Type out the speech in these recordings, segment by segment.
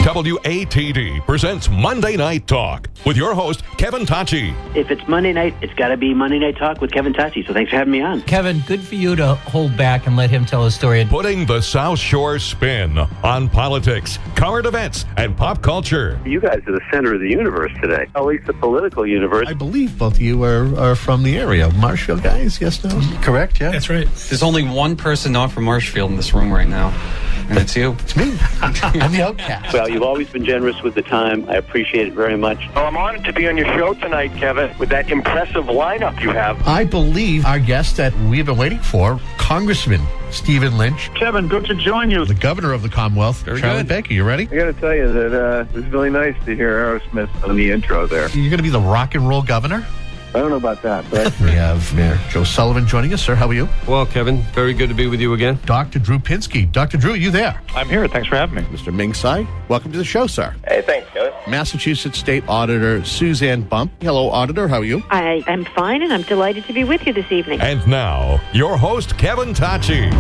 WATD presents Monday Night Talk with your host, Kevin Tachi. If it's Monday night, it's got to be Monday Night Talk with Kevin Tachi. So thanks for having me on. Kevin, good for you to hold back and let him tell his story. Putting the South Shore spin on politics, current events, and pop culture. You guys are the center of the universe today, at least the political universe. I believe both of you are from the area. Marshfield guys, yes, no? Correct, yeah? That's right. There's only one person not from Marshfield in this room right now, and it's you. It's me. I'm the outcast. Well, you've always been generous with the time. I appreciate it very much. Well, I'm honored to be on your show tonight, Kevin, with that impressive lineup you have. I believe our guest that we've been waiting for, Congressman Stephen Lynch, Kevin, good to join you. the governor of the Commonwealth. Charlie Baker, you ready? I got to tell you that it was really nice to hear Aerosmith on the intro there. You're going to be the rock and roll governor? I don't know about that, but We have Mayor Joe Sullivan joining us. Sir, how are you? Well, Kevin, very good to be with you again. Dr. Drew Pinsky. Dr. Drew, you there? I'm here. Thanks for having me. Mr. Ming Tsai, welcome to the show, sir. Hey, thanks, Kevin. Massachusetts State Auditor Suzanne Bump. Hello, Auditor. How are you? I am fine, and I'm delighted to be with you this evening. And now, your host, Kevin Tachi.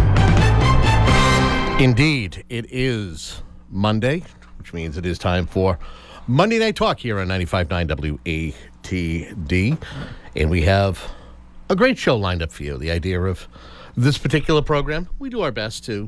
Indeed, it is Monday, which means it is time for Monday Night Talk here on 95.9 WATD. And we have a great show lined up for you. The idea of this particular program, we do our best to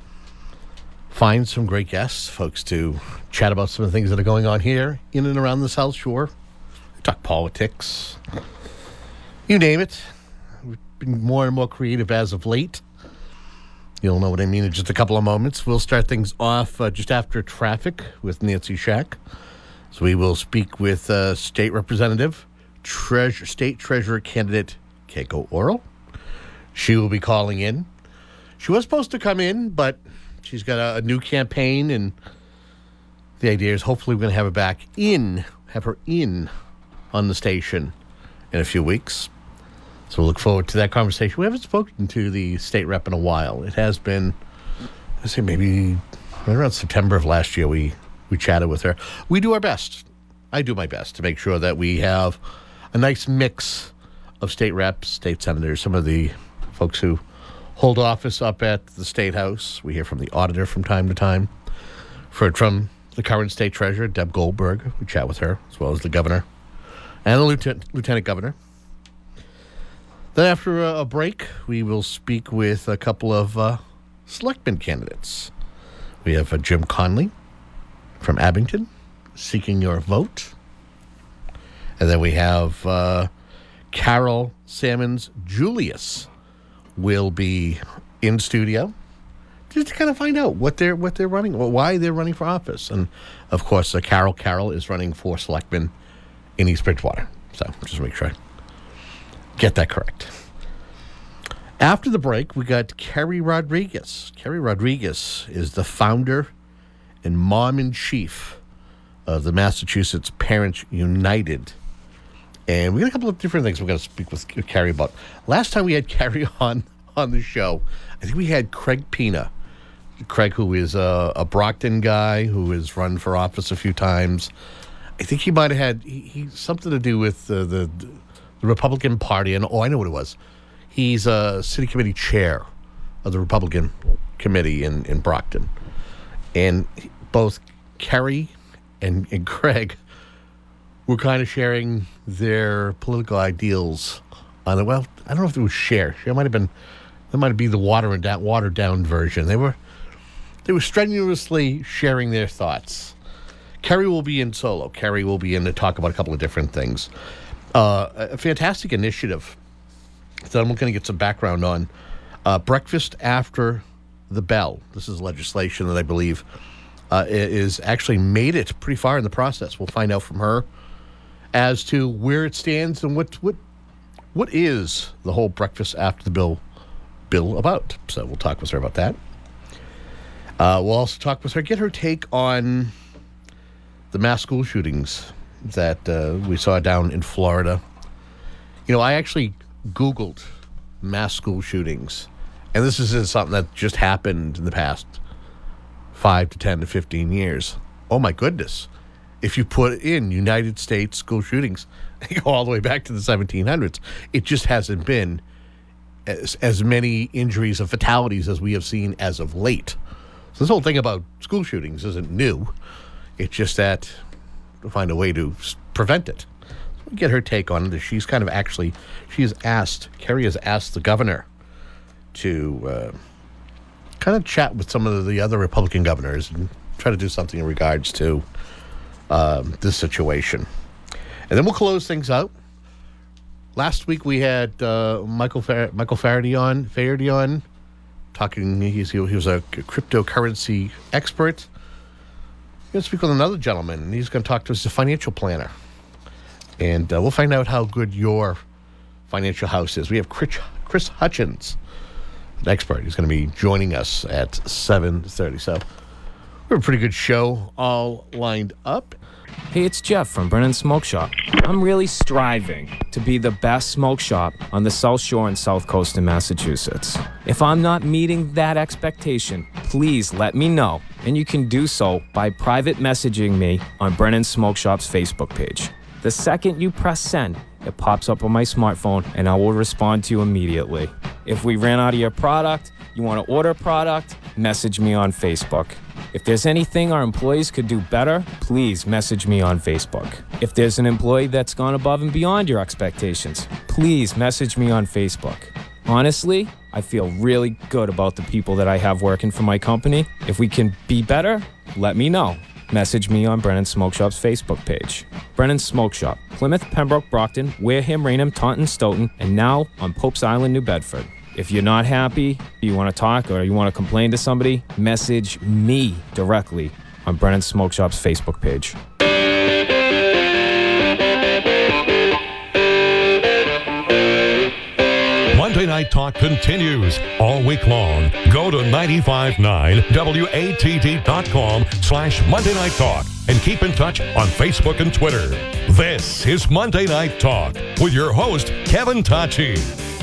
find some great guests, folks to chat about some of the things that are going on here in and around the South Shore. We talk politics, you name it. We've been more and more creative as of late. You'll know what I mean in just a couple of moments. We'll start things off just after traffic with Nancy Schack. So we will speak with State Representative, State Treasurer candidate Keiko Orrell. She will be calling in. She was supposed to come in, but she's got a new campaign, and the idea is hopefully we're going to have her in on the station in a few weeks. So we'll look forward to that conversation. We haven't spoken to the state rep in a while. It has been, I say maybe right around September of last year we chatted with her. We do our best. I do my best to make sure that we have a nice mix of state reps, state senators, some of the folks who hold office up at the State House. We hear from the auditor from time to time. Heard from the current state treasurer, Deb Goldberg. We chat with her, as well as the governor and the lieutenant governor. Then after a break, we will speak with a couple of selectman candidates. We have Jim Conley from Abington, seeking your vote. And then we have Carol Salmons Julius will be in studio just to kind of find out what they're running, or why they're running for office. And of course, Carol is running for selectman in East Bridgewater. So just make sure I get that correct. After the break, we got Kerry Rodriguez. Kerry Rodriguez is the founder and mom-in-chief of the Massachusetts Parents United. And we got a couple of different things we're going to speak with Kerry about. Last time we had Kerry on the show, I think we had Craig Pina. Craig, who is a Brockton guy who has run for office a few times. I think he might have had something to do with the Republican Party. And I know what it was. He's a city committee chair of the Republican committee in Brockton. And both Kerry and Craig were kind of sharing their political ideals on it. Well, I don't know if it was share. It might have been. That might be the watered down version. They were strenuously sharing their thoughts. Kerry will be in solo. Kerry will be in to talk about a couple of different things. A fantastic initiative that I'm going to get some background on. Breakfast After the Bell. This is legislation that I believe is actually made it pretty far in the process. We'll find out from her as to where it stands and what is the whole Breakfast After the bill about. So we'll talk with her about that. We'll also talk with her, get her take on the mass school shootings that we saw down in Florida. You know, I actually Googled mass school shootings, and this is something that just happened in the past 5 to 10 to 15 years. Oh my goodness. If you put in United States school shootings, you go all the way back to the 1700s, it just hasn't been as many injuries or fatalities as we have seen as of late. So this whole thing about school shootings isn't new. It's just that to find a way to prevent it. So get her take on it. She's kind of Kerry has asked the governor to kind of chat with some of the other Republican governors and try to do something in regards to this situation. And then we'll close things out. Last week we had Michael Faraday on talking. He was a cryptocurrency expert. We're going to speak with another gentleman, and he's going to talk to us as a financial planner. And we'll find out how good your financial house is. We have Chris Hutchins, an expert. He's going to be joining us at 7:30. So we have a pretty good show all lined up. Hey, it's Jeff from Brennan Smoke Shop. I'm really striving to be the best smoke shop on the South Shore and South Coast in Massachusetts. If I'm not meeting that expectation, please let me know. And you can do so by private messaging me on Brennan Smoke Shop's Facebook page. The second you press send, it pops up on my smartphone and I will respond to you immediately. If we ran out of your product, you want to order product, message me on Facebook. If there's anything our employees could do better, please message me on Facebook. If there's an employee that's gone above and beyond your expectations, please message me on Facebook. Honestly, I feel really good about the people that I have working for my company. If we can be better, let me know. Message me on Brennan Smoke Shop's Facebook page. Brennan Smoke Shop, Plymouth, Pembroke, Brockton, Wareham, Raynham, Taunton, Stoughton, and now on Pope's Island, New Bedford. If you're not happy, you want to talk, or you want to complain to somebody, message me directly on Brennan Smoke Shop's Facebook page. Monday Night Talk continues all week long. Go to 959watd.com/Monday Night Talk and keep in touch on Facebook and Twitter. This is Monday Night Talk with your host, Kevin Tachi.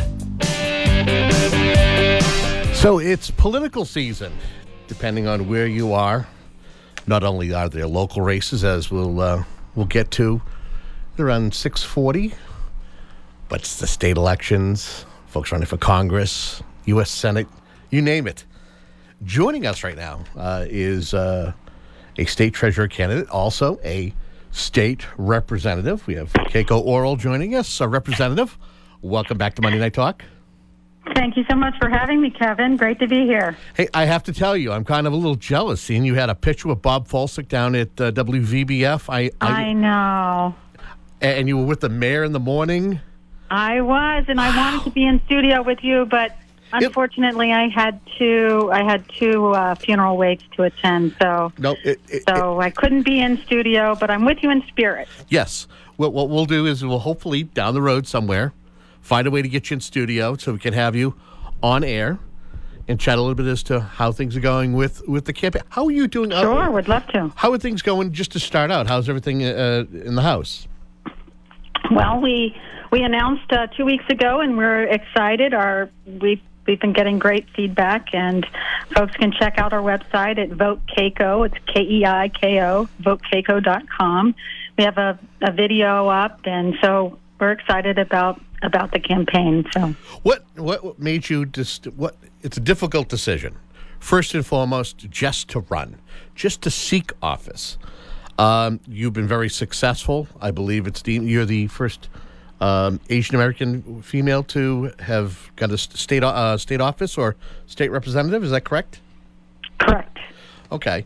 So it's political season, depending on where you are. Not only are there local races, as we'll get to around 6:40, but it's the state elections, folks running for Congress, U.S. Senate, you name it. Joining us right now is a state treasurer candidate, also a state representative. We have Keiko Oral joining us, a representative. Welcome back to Monday Night Talk. Thank you so much for having me, Kevin. Great to be here. Hey, I have to tell you, I'm kind of a little jealous seeing you had a picture with Bob Folsick down at WVBF. I know. And you were with the mayor in the morning? I was, and I wanted to be in studio with you, but unfortunately I had two funeral wakes to attend, so I couldn't be in studio, but I'm with you in spirit. Yes. What we'll do is we'll hopefully down the road somewhere find a way to get you in studio so we can have you on air and chat a little bit as to how things are going with the campaign. How are you doing? Sure, would love to. How are things going just to start out? How's everything in the House? Well, we announced 2 weeks ago, and we're excited. We've been getting great feedback, and folks can check out our website at Vote Keiko. It's Keiko, votekeiko.com. We have a video up, and so we're excited about the campaign. So, what made you it's a difficult decision. First and foremost, just to run, just to seek office. You've been very successful. I believe you're the first Asian American female to have got a state office or state representative. Is that correct? Correct. Okay.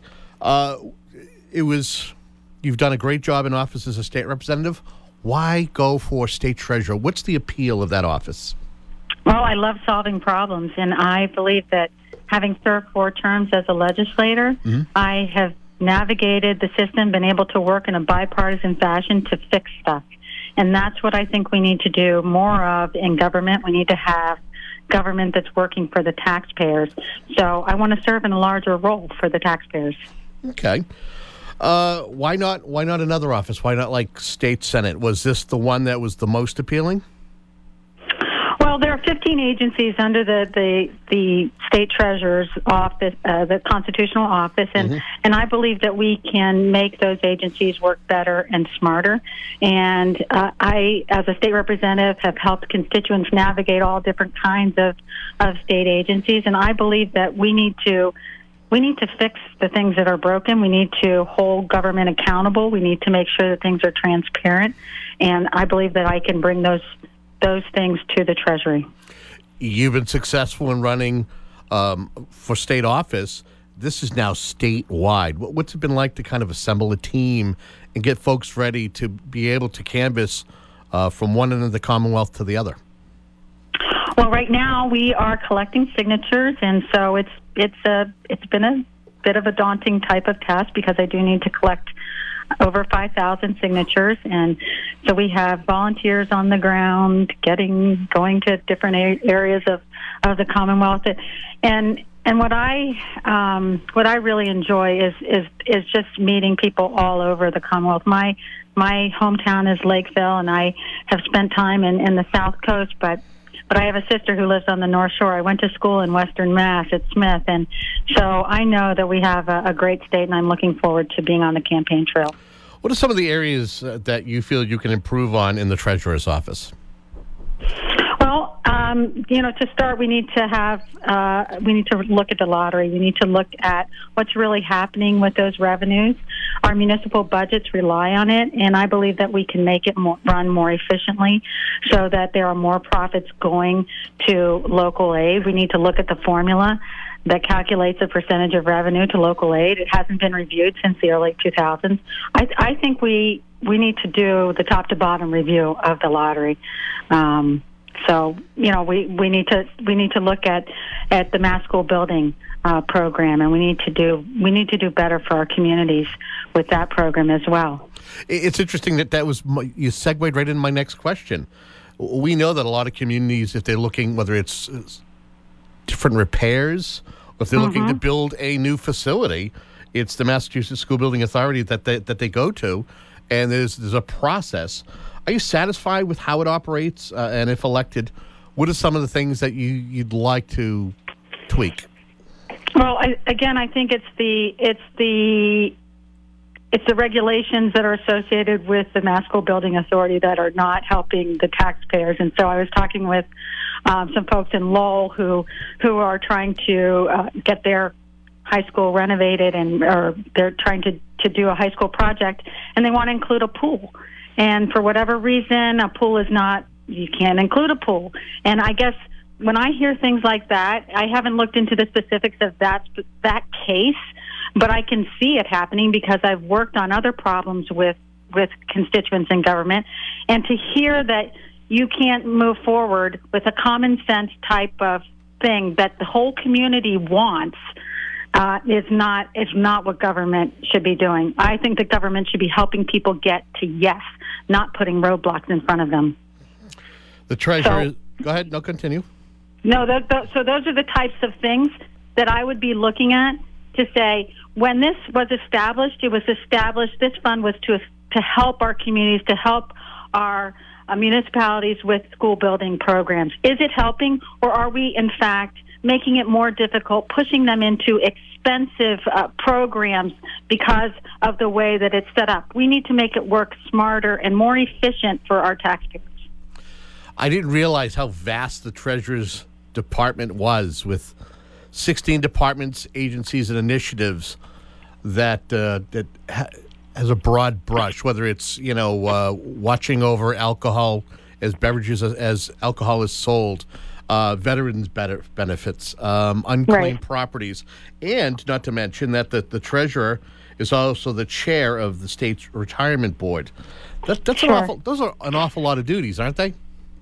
You've done a great job in office as a state representative. Why go for state treasurer? What's the appeal of that office? Well, I love solving problems, and I believe that having served 4 terms as a legislator, I have navigated the system, been able to work in a bipartisan fashion to fix stuff. And that's what I think we need to do more of in government. We need to have government that's working for the taxpayers. So I want to serve in a larger role for the taxpayers. Okay. Why not another office? Why not like state senate? Was this the one that was the most appealing? Well, there are 15 agencies under the state treasurer's office, the constitutional office, and I believe that we can make those agencies work better and smarter. And I, as a state representative, have helped constituents navigate all different kinds of state agencies, and I believe that we need to we need to fix the things that are broken. We need to hold government accountable. We need to make sure that things are transparent. And I believe that I can bring those things to the Treasury. You've been successful in running for state office. This is now statewide. What's it been like to kind of assemble a team and get folks ready to be able to canvass from one end of the Commonwealth to the other? Well, right now we are collecting signatures, and so it's been a bit of a daunting type of task because I do need to collect over 5,000 signatures, and so we have volunteers on the ground going to different areas of the Commonwealth, and what I really enjoy is just meeting people all over the Commonwealth. My hometown is Lakeville, and I have spent time in the South Coast, but I have a sister who lives on the North Shore. I went to school in Western Mass at Smith, and so I know that we have a great state, and I'm looking forward to being on the campaign trail. What are some of the areas that you feel you can improve on in the Treasurer's office? Well, to start, we need to look at the lottery. We need to look at what's really happening with those revenues. Our municipal budgets rely on it, and I believe that we can make it run more efficiently so that there are more profits going to local aid. We need to look at the formula that calculates a percentage of revenue to local aid. It hasn't been reviewed since the early 2000s. I think we need to do the top to bottom review of the lottery. So we need to look at the mass school building program, and we need to do better for our communities with that program as well. It's interesting that was you segued right into my next question. We know that a lot of communities, if they're looking, whether it's different repairs or if they're looking to build a new facility, it's the Massachusetts School Building Authority that they go to, and there's a process. Are you satisfied with how it operates? And if elected, what are some of the things that you'd like to tweak? Well, I think it's the regulations that are associated with the Mass School Building Authority that are not helping the taxpayers. And so I was talking with some folks in Lowell who are trying to get their high school renovated, or they're trying to do a high school project, and they want to include a pool. And for whatever reason, a pool is not, you can't include a pool. And I guess when I hear things like that, I haven't looked into the specifics of that case, but I can see it happening because I've worked on other problems with constituents in government. And to hear that you can't move forward with a common sense type of thing that the whole community wants is not what government should be doing. I think the government should be helping people get to yes, not putting roadblocks in front of them. The Treasurer, go ahead. No, continue. No, so those are the types of things that I would be looking at to say, when this was established, this fund was to help our communities, to help our municipalities with school building programs. Is it helping, or are we, in fact, making it more difficult, pushing them into expensive programs because of the way that it's set up? We need to make it work smarter and more efficient for our taxpayers. I didn't realize how vast the Treasurer's Department was, with 16 departments, agencies, and initiatives that has a broad brush, whether it's watching over alcohol as beverages as alcohol is sold, veterans benefits, unclaimed properties, and not to mention that the Treasurer is also the chair of the state's retirement board. Those are an awful lot of duties, aren't they?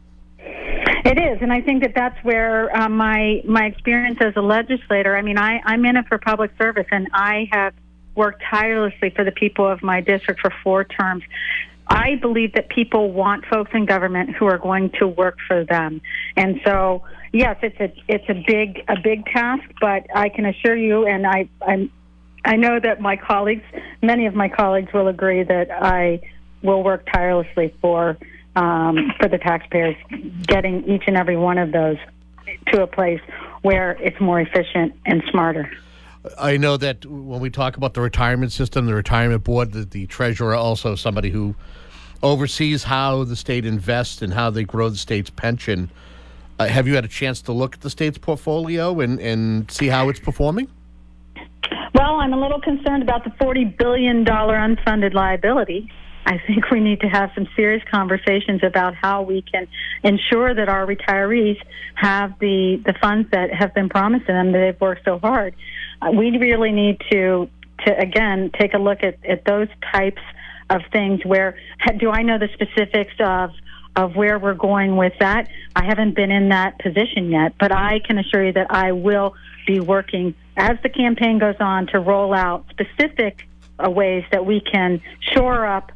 It is, and I think that's where my experience as a legislator, I'm in it for public service, and I have worked tirelessly for the people of my district for 4 terms. I believe that people want folks in government who are going to work for them. And so, yes, it's a big task, but I can assure you, and I know that many of my colleagues will agree that I will work tirelessly for the taxpayers, getting each and every one of those to a place where it's more efficient and smarter. I know that when we talk about the retirement system, the retirement board, the Treasurer also somebody who oversees how the state invests and how they grow the state's pension. Have you had a chance to look at the state's portfolio and see how it's performing? Well, I'm a little concerned about the $40 billion unfunded liability. I think we need to have some serious conversations about how we can ensure that our retirees have the funds that have been promised to them that they've worked so hard. We really need to again, take a look at those types of things where, do I know the specifics of where we're going with that? I haven't been in that position yet, but I can assure you that I will be working as the campaign goes on to roll out specific ways that we can shore up,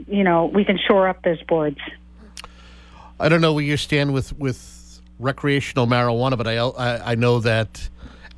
those boards. I don't know where you stand with recreational marijuana, but I know that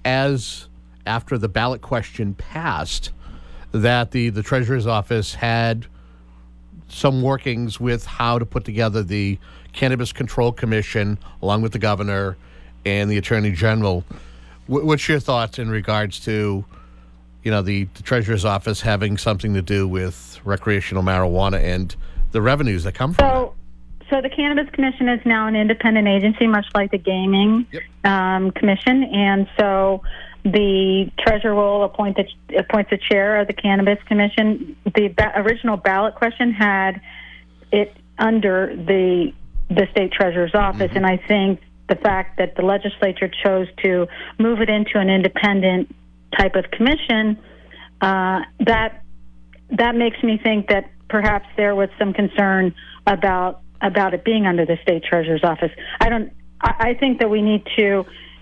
after the ballot question passed, that the Treasurer's Office had some workings with how to put together the Cannabis Control Commission, along with the governor and the Attorney General. What's your thoughts in regards to, the Treasurer's Office having something to do with recreational marijuana and the revenues that come from it? So the Cannabis Commission is now an independent agency, much like the Gaming Commission, and so the treasurer will appoint the chair of the Cannabis Commission. The original ballot question had it under the state treasurer's office, and I think the fact that the legislature chose to move it into an independent type of commission, that makes me think that perhaps there was some concern about it being under the state treasurer's office. I think that we need to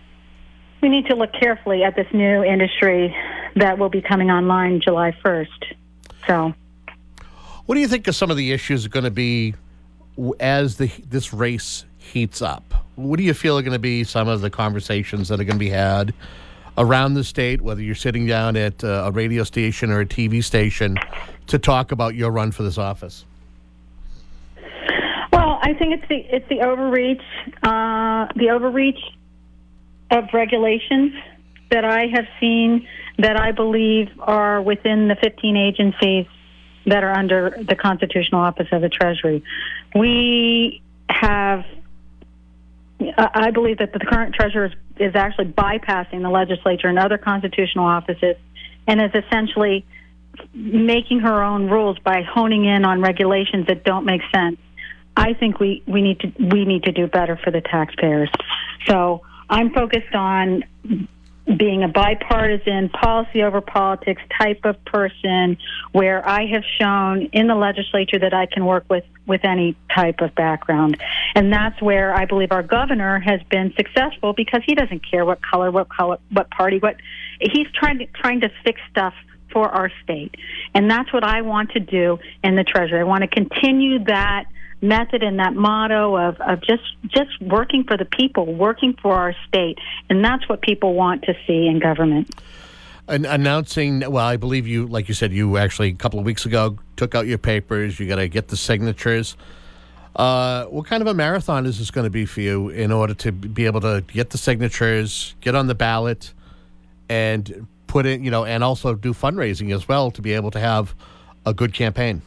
look carefully at this new industry that will be coming online July 1st. So, what do you think of some of the issues are going to be as this race heats up? What do you feel are going to be some of the conversations that are going to be had around the state, whether you're sitting down at a radio station or a TV station, to talk about your run for this office? Well, I think it's the overreach of regulations that I have seen that I believe are within the 15 agencies that are under the constitutional office of the Treasury. I believe that the current treasurer is actually bypassing the legislature and other constitutional offices and is essentially making her own rules by honing in on regulations that don't make sense. I think we need to do better for the taxpayers. So I'm focused on being a bipartisan, policy over politics type of person, where I have shown in the legislature that I can work with any type of background. And that's where I believe our governor has been successful, because he doesn't care what color, what party, he's trying to fix stuff for our state. And that's what I want to do in the Treasury. I want to continue that method and that motto of just working for the people, working for our state. And that's what people want to see in government. And announcing, well, I believe you, like you said, you actually a couple of weeks ago took out your papers. You got to get the signatures. What kind of a marathon is this going to be for you in order to be able to get the signatures, get on the ballot, and put in, and also do fundraising as well to be able to have a good campaign?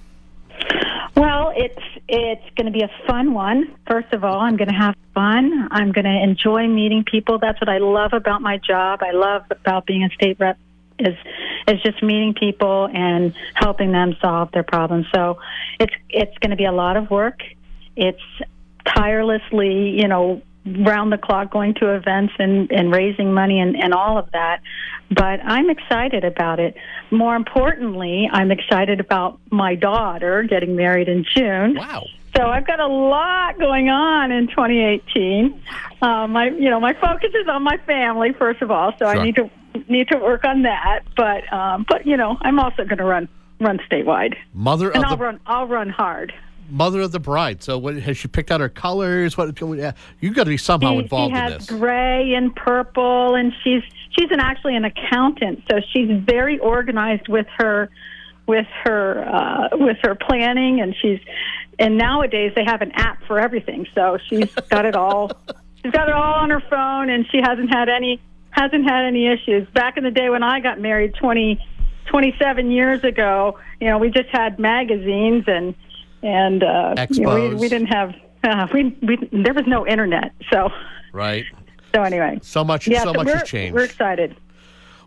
Well, it's going to be a fun one. First of all, I'm going to have fun. I'm going to enjoy meeting people. That's what I love about my job. I love about being a state rep is just meeting people and helping them solve their problems. So it's going to be a lot of work. It's tirelessly, round the clock going to events and raising money and all of that. But I'm excited about it. More importantly, I'm excited about my daughter getting married in June. Wow. So I've got a lot going on in 2018. My focus is on my family, first of all, so sure. I need to work on that. But I'm also going to run statewide. I'll run hard. Mother of the bride. So what has she picked out her colors? You've got to be somehow involved in this. She has gray and purple, and she's actually an accountant, so she's very organized with her planning, and nowadays they have an app for everything, so she's got it all. She's got it all on her phone, and she hasn't had any issues. Back in the day when I got married 27 years ago, we just had magazines and we didn't have there was no internet, so right. So anyway, so much has changed. We're excited.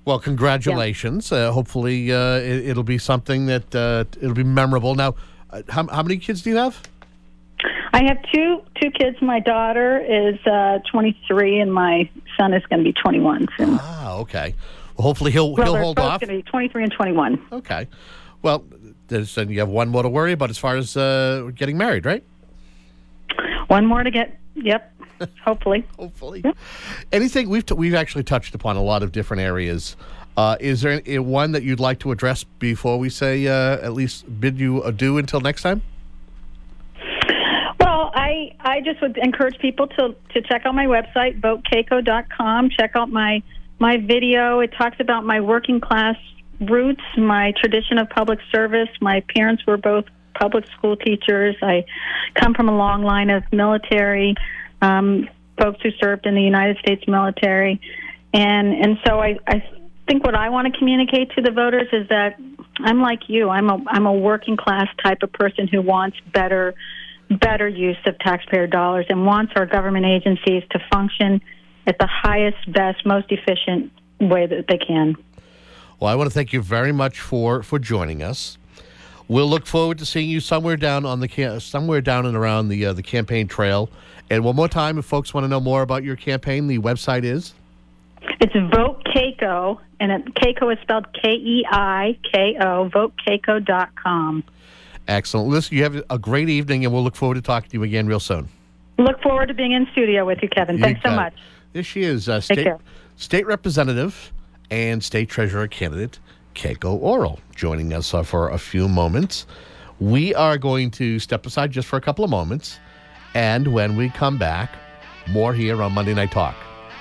Well, congratulations. Hopefully it'll be something that it'll be memorable. Now, how many kids do you have? I have two kids. My daughter is 23, and my son is going to be 21 soon. Ah, okay. Well, hopefully he'll hold off. They're going to be 23 and 21. Okay. Well, then you have one more to worry about as far as getting married, right? One more to get. Yep. Hopefully. Yep. Anything we've actually touched upon a lot of different areas. Is there one that you'd like to address before we say at least bid you adieu until next time? Well, I just would encourage people to check out my website, votekeiko.com. Check out my video. It talks about my working class roots, my tradition of public service. My parents were both public school teachers. I come from a long line of military folks who served in the United States military. And so I think what I want to communicate to the voters is that I'm like you. I'm a working class type of person who wants better use of taxpayer dollars and wants our government agencies to function at the highest, best, most efficient way that they can. Well, I want to thank you very much for joining us. We'll look forward to seeing you somewhere down and around the campaign trail. And one more time, if folks want to know more about your campaign, the website is? It's Vote Keiko, and Keiko is spelled Keiko, votekeiko.com. Excellent. Listen, you have a great evening, and we'll look forward to talking to you again real soon. Look forward to being in studio with you, Kevin. Thanks so much. There she is, State Representative and State Treasurer candidate Keiko Orrill, joining us for a few moments. We are going to step aside just for a couple of moments, and when we come back, more here on Monday Night Talk.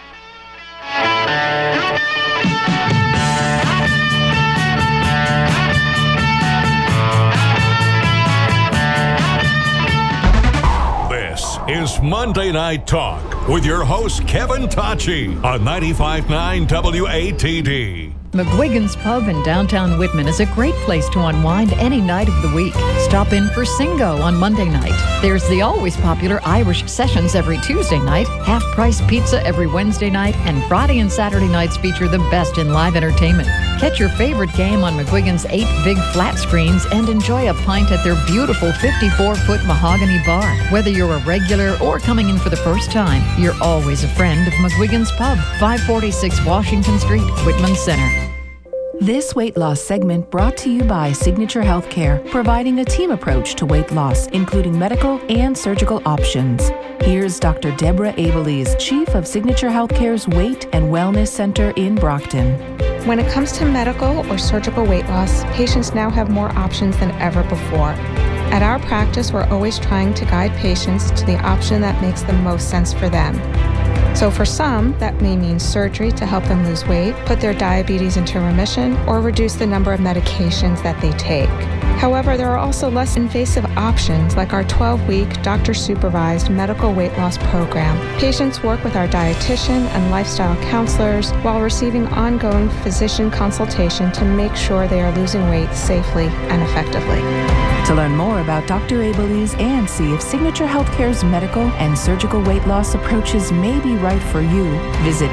This is Monday Night Talk with your host, Kevin Tachi, on 95.9 WATD. McGuigan's Pub in downtown Whitman is a great place to unwind any night of the week. Stop in for Singo on Monday night. There's the always popular Irish Sessions every Tuesday night, half-price pizza every Wednesday night, and Friday and Saturday nights feature the best in live entertainment. Catch your favorite game on McGuigan's 8 big flat screens and enjoy a pint at their beautiful 54-foot mahogany bar. Whether you're a regular or coming in for the first time, you're always a friend of McGuigan's Pub, 546 Washington Street, Whitman Center. This weight loss segment brought to you by Signature Healthcare, providing a team approach to weight loss, including medical and surgical options. Here's Dr. Deborah Abelies, Chief of Signature Healthcare's Weight and Wellness Center in Brockton. When it comes to medical or surgical weight loss, patients now have more options than ever before. At our practice, we're always trying to guide patients to the option that makes the most sense for them. So for some, that may mean surgery to help them lose weight, put their diabetes into remission, or reduce the number of medications that they take. However, there are also less invasive options like our 12-week doctor-supervised medical weight loss program. Patients work with our dietitian and lifestyle counselors while receiving ongoing physician consultation to make sure they are losing weight safely and effectively. To learn more about Dr. Abelies and see if Signature Healthcare's medical and surgical weight loss approaches may be right for you, visit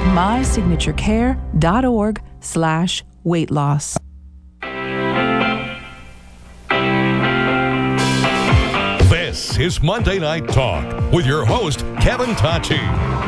mysignaturecare.org/weight loss. This is Monday Night Talk with your host, Kevin Tachi.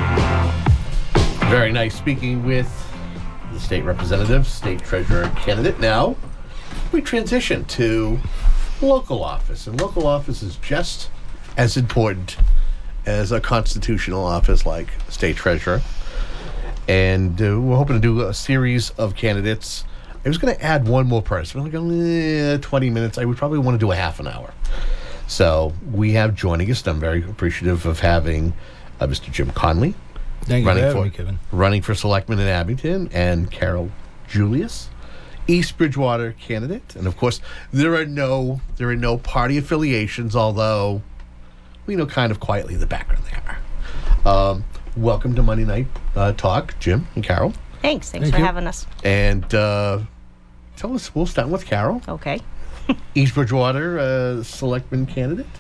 Very nice speaking with the state representative, state treasurer candidate. Now, we transition to local office, and local office is just as important as a constitutional office like state treasurer. And we're hoping to do a series of candidates. I was going to add one more person. We're like 20 minutes. I would probably want to do a half an hour. So we have joining us, and I'm very appreciative of having Mr. Jim Conley. Thank you for having me, Kevin. Running for selectman in Abington, and Carol Julius, East Bridgewater candidate. And of course, there are no party affiliations, although we know kind of quietly in the background they are. Welcome to Monday Night Talk, Jim and Carol. Thanks for having us. And tell us, we'll start with Carol. Okay. East Bridgewater selectman candidate.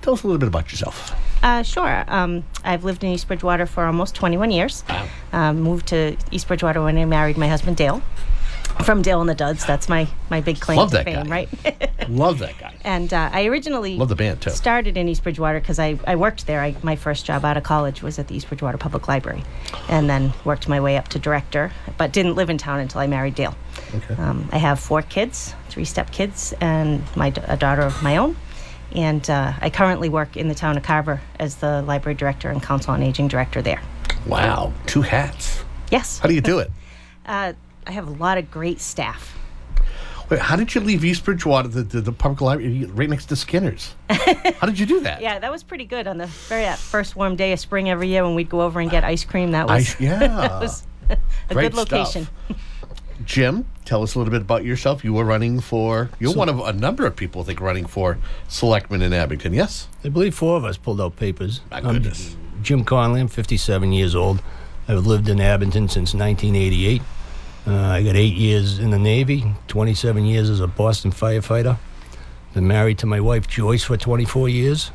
Tell us a little bit about yourself. Sure. I've lived in East Bridgewater for almost 21 years. Wow. Moved to East Bridgewater when I married my husband, Dale. From Dale and the Duds. That's my big claim Love to that fame, guy. right? Love that guy. And I originally Love the band, too. started in East Bridgewater because I worked there. My first job out of college was at the East Bridgewater Public Library, and then worked my way up to director, but didn't live in town until I married Dale. Okay. I have 4 kids, 3 step-kids, and a daughter of my own. And I currently work in the town of Carver as the library director and council on aging director there. Wow. 2 hats. Yes. How do you do it? I have a lot of great staff. Wait, how did you leave East Bridgewater, the public library, right next to Skinner's? How did you do that? Yeah, that was pretty good on the first warm day of spring every year when we'd go over and get ice cream. That was that was a Great good location. Jim, tell us a little bit about yourself. You were running for, you're one of a number of people, I think, running for selectman in Abington, yes? I believe 4 of us pulled out papers. My goodness. Jim Conley, I'm 57 years old. I've lived in Abington since 1988. I got 8 years in the Navy, 27 years as a Boston firefighter. Been married to my wife, Joyce, for 24 years.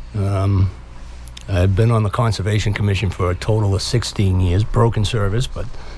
I've been on the Conservation Commission for a total of 16 years, broken service,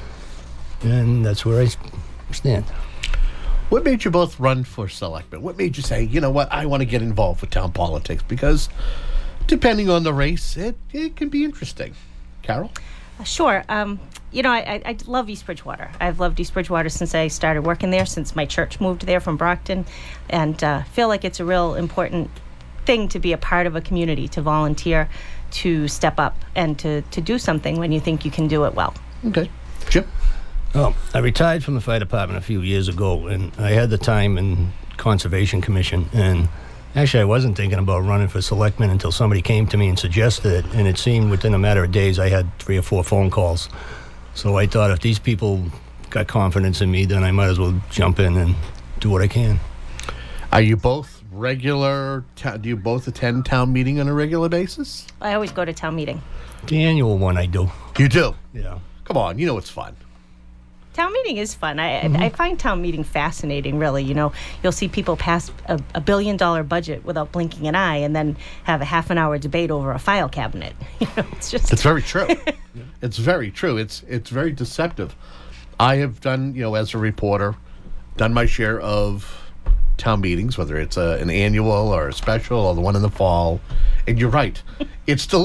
and that's where I stand. What made you both run for selectman? What made you say, you know what, I want to get involved with town politics? Because depending on the race, it can be interesting. Carol? Sure. I love East Bridgewater. I've loved East Bridgewater since I started working there, since my church moved there from Brockton, and feel like it's a real important thing to be a part of a community, to volunteer, to step up, and to do something when you think you can do it well. Okay. Jim? Well, I retired from the fire department a few years ago, and I had the time in Conservation Commission, and actually I wasn't thinking about running for selectman until somebody came to me and suggested it, and it seemed within a matter of days I had 3 or 4 phone calls. So I thought if these people got confidence in me, then I might as well jump in and do what I can. Are you both regular, do you both attend town meeting on a regular basis? I always go to town meeting. The annual one I do. You do? Yeah. Come on, you know it's fun. Town meeting is fun. I find town meeting fascinating, really. You know, you'll see people pass a $1 billion budget without blinking an eye and then have a half an hour debate over a file cabinet. You know, it's very true. It's very true. It's very deceptive. I have done, as a reporter, done my share of town meetings, whether it's an annual or a special or the one in the fall. And you're right. It's the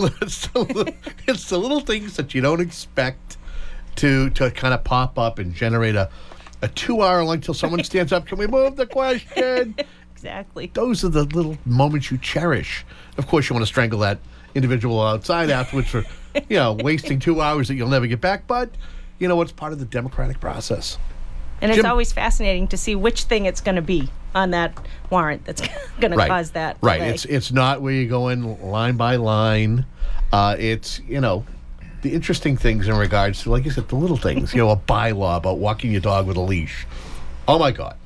little things that you don't expect to kind of pop up and generate a 2-hour long till someone stands up. Can we move the question? Exactly. Those are the little moments you cherish. Of course, you want to strangle that individual outside afterwards for, wasting 2 hours that you'll never get back. But, it's part of the democratic process. And it's always fascinating to see which thing it's going to be on that warrant that's going to cause that. Right. delay. It's not where you go in line by line. It's, the interesting things in regards to, like you said, the little things, a bylaw about walking your dog with a leash. Oh, my God.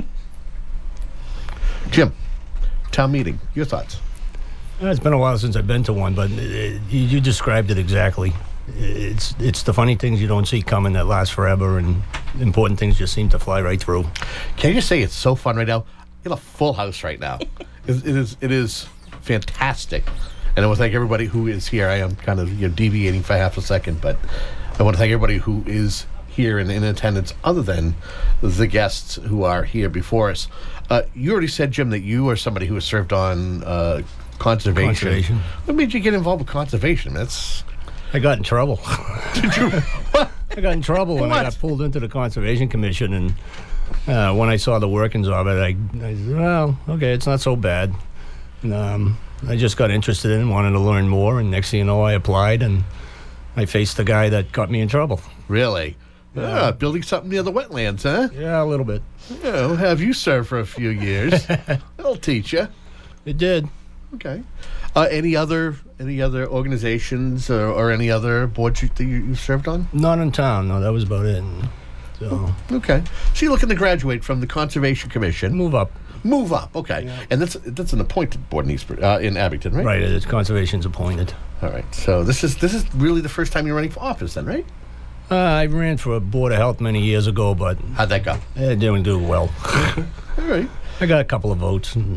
Jim, town meeting, your thoughts? It's been a while since I've been to one, but you described it exactly. It's the funny things you don't see coming that last forever, and important things just seem to fly right through. Can you say it's so fun right now? You have a full house right now. It is fantastic. And I want to thank everybody who is here. I am kind of deviating for half a second, but I want to thank everybody who is here and in attendance other than the guests who are here before us. You already said, Jim, that you are somebody who has served on conservation. What made you get involved with conservation? I got in trouble. Did you? What? I got in trouble when I got pulled into the Conservation Commission, and when I saw the workings of it, I said, well, okay, it's not so bad. And, I just got interested in it and wanted to learn more, and next thing you know, I applied, and I faced the guy that got me in trouble. Really? Yeah, building something near the wetlands, huh? Yeah, a little bit. Yeah, we'll have you serve for a few years. That'll teach you. It did. Okay. Any other organizations or any other boards that you've served on? Not in town. No, that was about it. So. Okay. So you're looking to graduate from the Conservation Commission. Move up. Okay. Yeah. And that's an appointed board in Abington, right? Right. It's Conservation's appointed. All right. So this is really the first time you're running for office, then, right? I ran for a Board of Health many years ago, but how'd that go? It didn't do well. All right. I got a couple of votes. And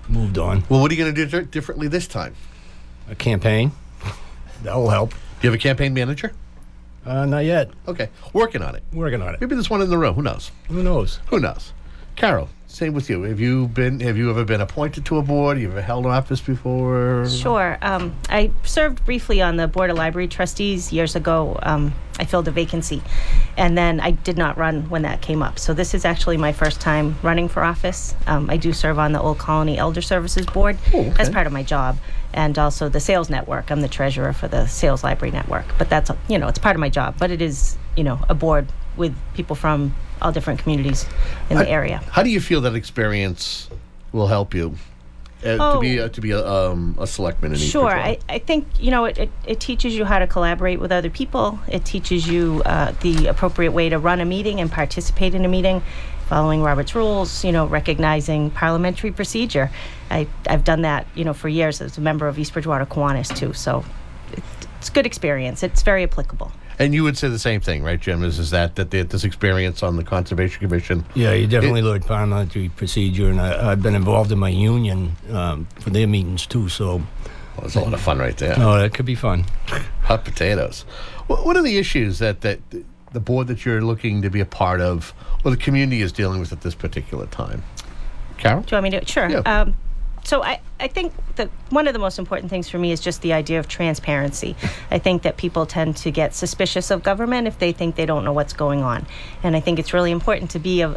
moved on. Well, what are you going to do differently this time? A campaign. That will help. Do you have a campaign manager? Not yet. Okay. Working on it. Working on it. Maybe there's one in the room. Who knows? Who knows? Who knows? Carol, same with you. Have you ever been appointed to a board? Have you ever held office before? Sure. I served briefly on the Board of Library Trustees years ago. I filled a vacancy, and then I did not run when that came up. So this is actually my first time running for office. I do serve on the Old Colony Elder Services Board as part of my job, and also the Sales Network. I'm the treasurer for the Sales Library Network. But that's, it's part of my job. But it is, a board with people from all different communities in the area. How do you feel that experience will help you to be a selectman in East Sure. Bridgewater? I think, it teaches you how to collaborate with other people. It teaches you the appropriate way to run a meeting and participate in a meeting, following Robert's rules, recognizing parliamentary procedure. I've done that, for years as a member of East Bridgewater Kiwanis, too. So it's a good experience. It's very applicable. And you would say the same thing, right, Jim? Is that this experience on the Conservation Commission? Yeah, you definitely learned parliamentary procedure, and I've been involved in my union for their meetings too. So it's a lot of fun right there. No, that could be fun. Hot potatoes. What are the issues that the board that you're looking to be a part of, or the community is dealing with at this particular time? Carol? Do you want me to? Sure. Yeah. So I think that one of the most important things for me is just the idea of transparency. I think that people tend to get suspicious of government if they think they don't know what's going on. And I think it's really important to be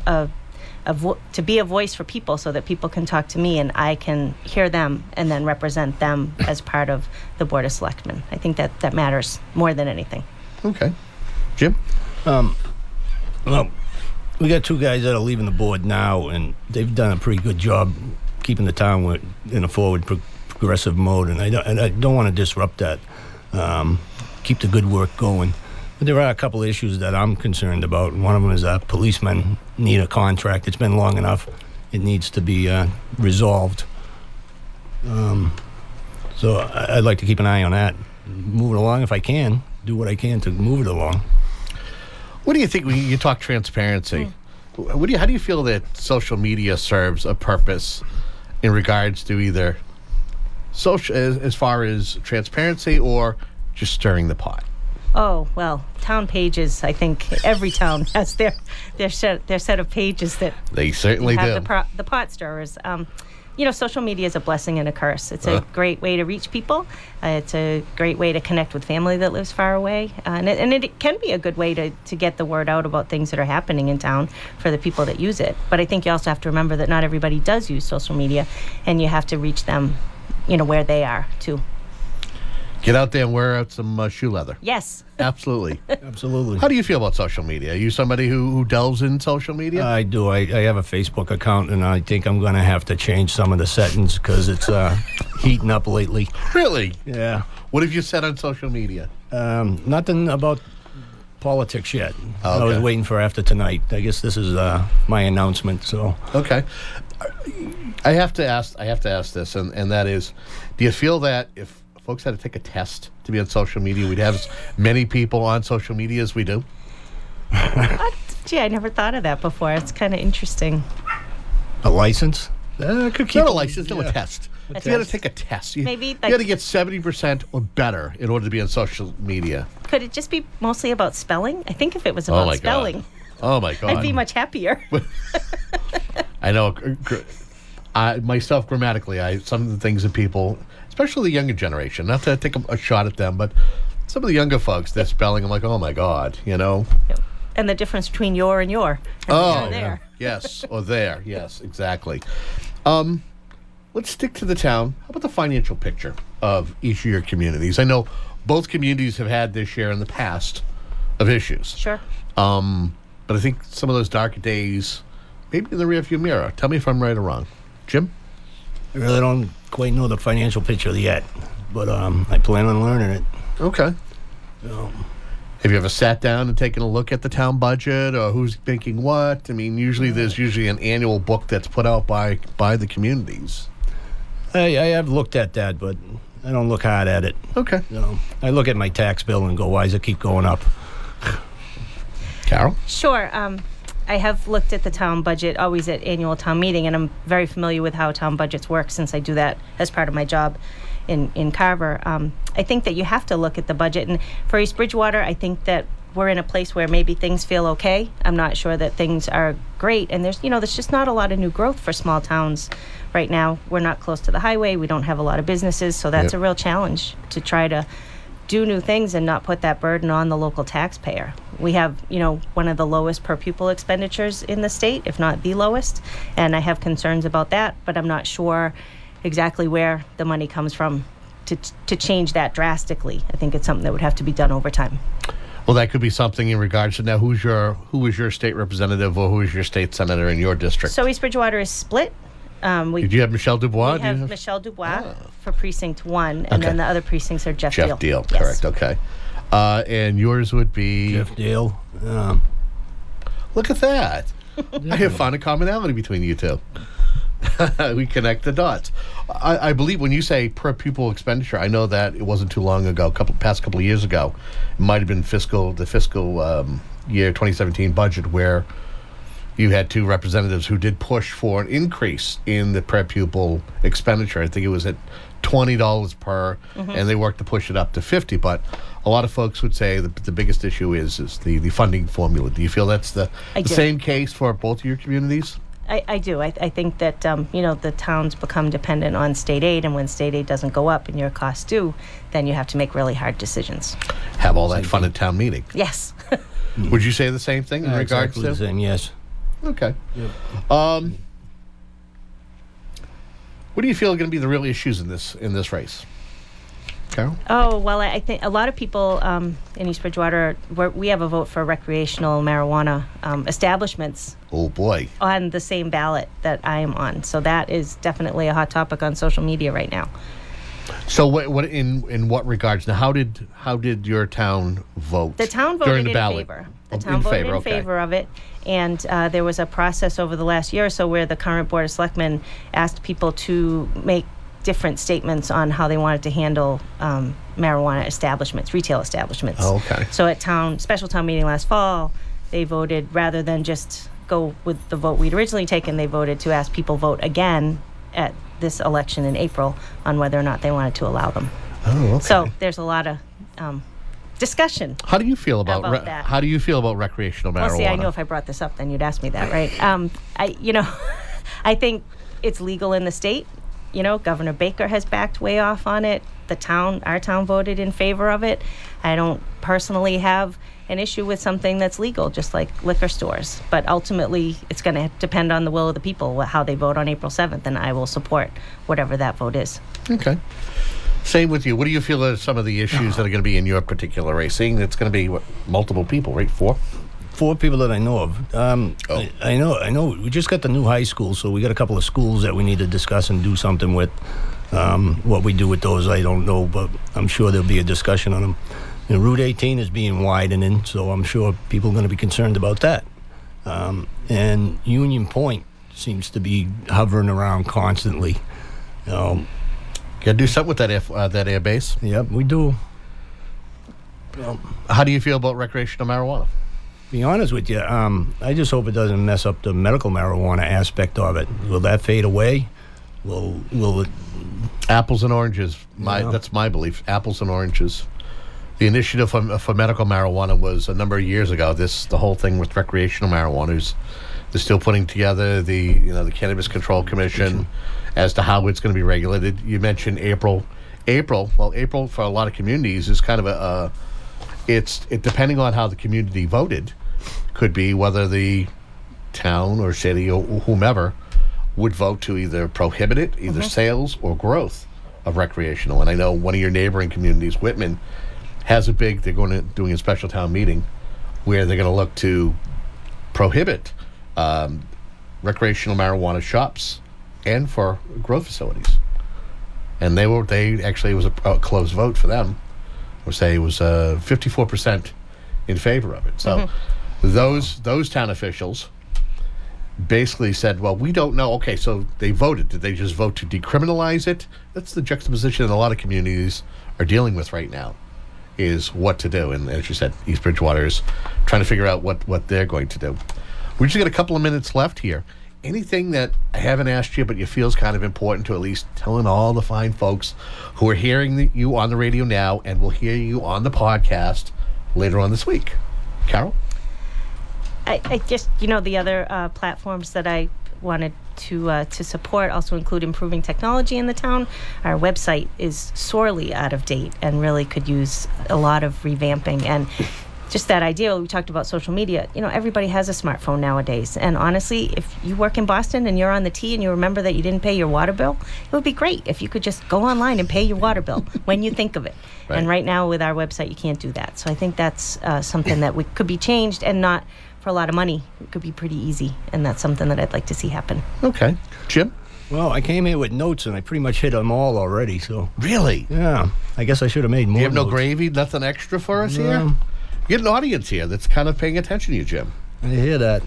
to be a voice for people so that people can talk to me and I can hear them and then represent them as part of the Board of Selectmen. I think that matters more than anything. Okay. Jim? Well, we got two guys that are leaving the board now, and they've done a pretty good job keeping the town in a forward progressive mode, and I don't want to disrupt that. Keep the good work going. But there are a couple of issues that I'm concerned about. One of them is policemen need a contract. It's been long enough. It needs to be resolved. So I'd like to keep an eye on that. Move it along if I can. Do what I can to move it along. What do you think when you talk transparency? How do you feel that social media serves a purpose in regards to either social, as far as transparency, or just stirring the pot? Oh, well, town pages, I think every town has their set of pages that they certainly have do. The pot stirrers. Social media is a blessing and a curse. It's a great way to reach people. It's a great way to connect with family that lives far away. And it can be a good way to get the word out about things that are happening in town for the people that use it. But I think you also have to remember that not everybody does use social media, and you have to reach them, where they are, too. Get out there and wear out some shoe leather. Yes. Absolutely. Absolutely. How do you feel about social media? Are you somebody who delves in social media? I do. I have a Facebook account, and I think I'm going to have to change some of the settings because it's heating up lately. Really? Yeah. What have you said on social media? Nothing about politics yet. Okay. I was waiting for after tonight. I guess this is my announcement. So. Okay. I have to ask this, and that is, do you feel that if folks had to take a test to be on social media, we'd have as many people on social media as we do? Gee, I never thought of that before. It's kind of interesting. A license? Not a license, no, a test. You got to take a test. You Maybe got to get 70% or better in order to be on social media. Could it just be mostly about spelling? I think if it was about spelling, oh my God, I'd be much happier. I know. Myself, grammatically, some of the things that people, especially the younger generation, not to take a shot at them, but some of the younger folks, their spelling, I'm like, oh my God, Yep. And the difference between your and your. And there. Yes, or there. Yes, exactly. Let's stick to the town. How about the financial picture of each of your communities? I know both communities have had their share in the past of issues. Sure. But I think some of those darker days, maybe in the rearview mirror. Tell me if I'm right or wrong. Jim? I really don't quite know the financial picture yet, but I plan on learning it. Okay. Have you ever sat down and taken a look at the town budget, or who's making what? I mean, there's an annual book that's put out by the communities. I have looked at that, but I don't look hard at it. Okay. I look at my tax bill and go, why does it keep going up? Carol? Sure. I have looked at the town budget always at annual town meeting, and I'm very familiar with how town budgets work since I do that as part of my job in Carver. I think that you have to look at the budget, and for East Bridgewater, I think that we're in a place where maybe things feel okay. I'm not sure that things are great, and there's just not a lot of new growth for small towns right now. We're not close to the highway. We don't have a lot of businesses, so that's a real challenge to try to do new things and not put that burden on the local taxpayer. We have, one of the lowest per pupil expenditures in the state, if not the lowest, and I have concerns about that, but I'm not sure exactly where the money comes from to change that drastically. I think it's something that would have to be done over time. Well, that could be something in regards to now who is your state representative or who is your state senator in your district? So East Bridgewater is split. Did you have Michelle Dubois? We have Michelle Dubois for Precinct 1, and then the other precincts are Jeff Deal. Jeff Deal, yes. Correct, okay. And yours would be? Jeff Deal. Look at that. I have found a commonality between you two. We connect the dots. I believe when you say per pupil expenditure, I know that it wasn't too long ago, past couple of years ago, it might have been the fiscal year 2017 budget where you had two representatives who did push for an increase in the per pupil expenditure. I think it was at $20 per, and they worked to push it up to $50. But a lot of folks would say the biggest issue is the funding formula. Do you feel that's the same case for both of your communities? I do. I think that, the towns become dependent on state aid, and when state aid doesn't go up and your costs do, then you have to make really hard decisions. Have all that fun at town meeting. Yes. Would you say the same thing in regards exactly to? The same, yes. Okay. Yep. What do you feel are going to be the real issues in this race? Carol? Oh, well, I think a lot of people in East Bridgewater, we have a vote for recreational marijuana establishments. Oh, boy. On the same ballot that I am on. So that is definitely a hot topic on social media right now. So what in what regards? Now, how did your town vote? The town voted during the ballot? favor. The town voted in favor of it. And there was a process over the last year or so where the current Board of Selectmen asked people to make different statements on how they wanted to handle marijuana establishments, retail establishments. Oh, okay. So at special town meeting last fall, they voted, rather than just go with the vote we'd originally taken, they voted to ask people vote again at this election in April on whether or not they wanted to allow them. Oh, okay. So there's a lot of discussion. How do you feel about that. How do you feel about recreational marijuana? Well, see, I know if I brought this up, then you'd ask me that, right? I think it's legal in the state. Governor Baker has backed way off on it. Our town voted in favor of it. I don't personally have an issue with something that's legal, just like liquor stores. But ultimately, it's going to depend on the will of the people, how they vote on April 7th, and I will support whatever that vote is. Okay. Same with you. What do you feel are some of the issues that are going to be in your particular race? Seeing it's going to be multiple people, right? Four people that I know of. I know. We just got the new high school, so we got a couple of schools that we need to discuss and do something with. What we do with those, I don't know, but I'm sure there'll be a discussion on them. And Route 18 is being widened, so I'm sure people are going to be concerned about that. And Union Point seems to be hovering around constantly. Got to do something with that air base. Yep, we do. How do you feel about recreational marijuana? Be honest with you, I just hope it doesn't mess up the medical marijuana aspect of it. Will that fade away? Will it? Apples and oranges. That's my belief. Apples and oranges. The initiative for medical marijuana was a number of years ago. The whole thing with recreational marijuana they're still putting together the Cannabis Control Commission as to how it's going to be regulated. You mentioned April. Well, April for a lot of communities is kind of it depending on how the community voted, could be whether the town or city or whomever would vote to either prohibit it, either sales or growth of recreational. And I know one of your neighboring communities, Whitman, has they're doing a special town meeting where they're going to look to prohibit recreational marijuana shops and for growth facilities. And it was a close vote for them. I would say it was 54% in favor of it. So those town officials basically said, well, we don't know. Okay, so they voted. Did they just vote to decriminalize it? That's the juxtaposition that a lot of communities are dealing with right now, is what to do. And as you said, East Bridgewater is trying to figure out what they're going to do. We just got a couple of minutes left here. Anything that I haven't asked you, but you feel is kind of important to at least telling all the fine folks who are hearing you on the radio now and will hear you on the podcast later on this week? Carol? I just, the other platforms that I wanted to support also include improving technology in the town. Our website is sorely out of date and really could use a lot of revamping. And just that idea, we talked about social media. Everybody has a smartphone nowadays. And honestly, if you work in Boston and you're on the T and you remember that you didn't pay your water bill, it would be great if you could just go online and pay your water bill when you think of it. Right. And right now with our website, you can't do that. So I think that's something that could be changed, and not for a lot of money. It could be pretty easy. And that's something that I'd like to see happen. Okay. Jim? Well, I came here with notes, and I pretty much hit them all already. So Really? Yeah. I guess I should have made more. You have no notes. gravy? Nothing extra for us here? You get an audience here that's kind of paying attention to you, Jim. I hear that.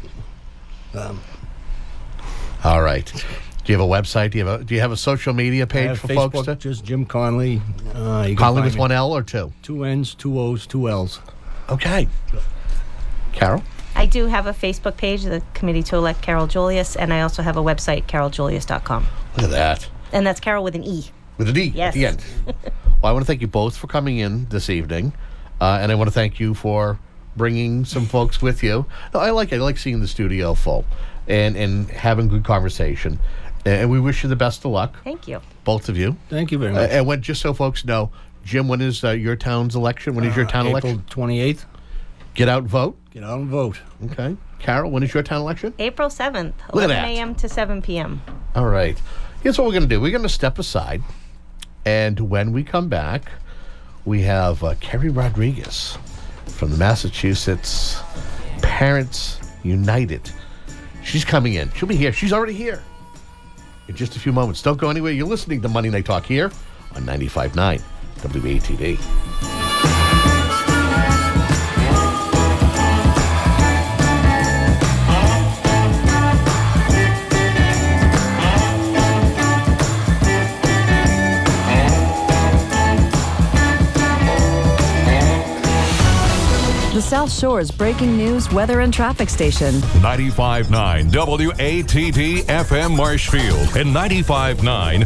All right. Do you have a website? Do you have a social media page for Facebook, folks to? just Jim Conley. Conley with one L or two? 2 N's, 2 O's, 2 L's. Okay. Carol? I do have a Facebook page, the Committee to Elect Carol Julius, and I also have a website, caroljulius.com. Look at that. And that's Carol with an E. With an E Yes. at the end. Well, I want to thank you both for coming in this evening. And I want to thank you for bringing some folks with you. No, I like it. I like seeing the studio full and having good conversation. And we wish you the best of luck. Thank you. Both of you. Thank you very much. And just so folks know, Jim, when is your town's election? When is your town election? April 28th. Get out and vote? Get out and vote. Okay. Carol, when is your town election? April 7th, Look at 11 that. a.m. to 7 p.m. All right. Here's what we're going to do. We're going to step aside. And when we come back, we have Kerry Rodriguez from the Massachusetts Parents United. She's coming in. She'll be here. She's already here in just a few moments. Don't go anywhere. You're listening to Monday Night Talk here on 95.9 WATD. The South Shore's breaking news, weather, and traffic station. 95.9 WATD FM Marshfield and 95.9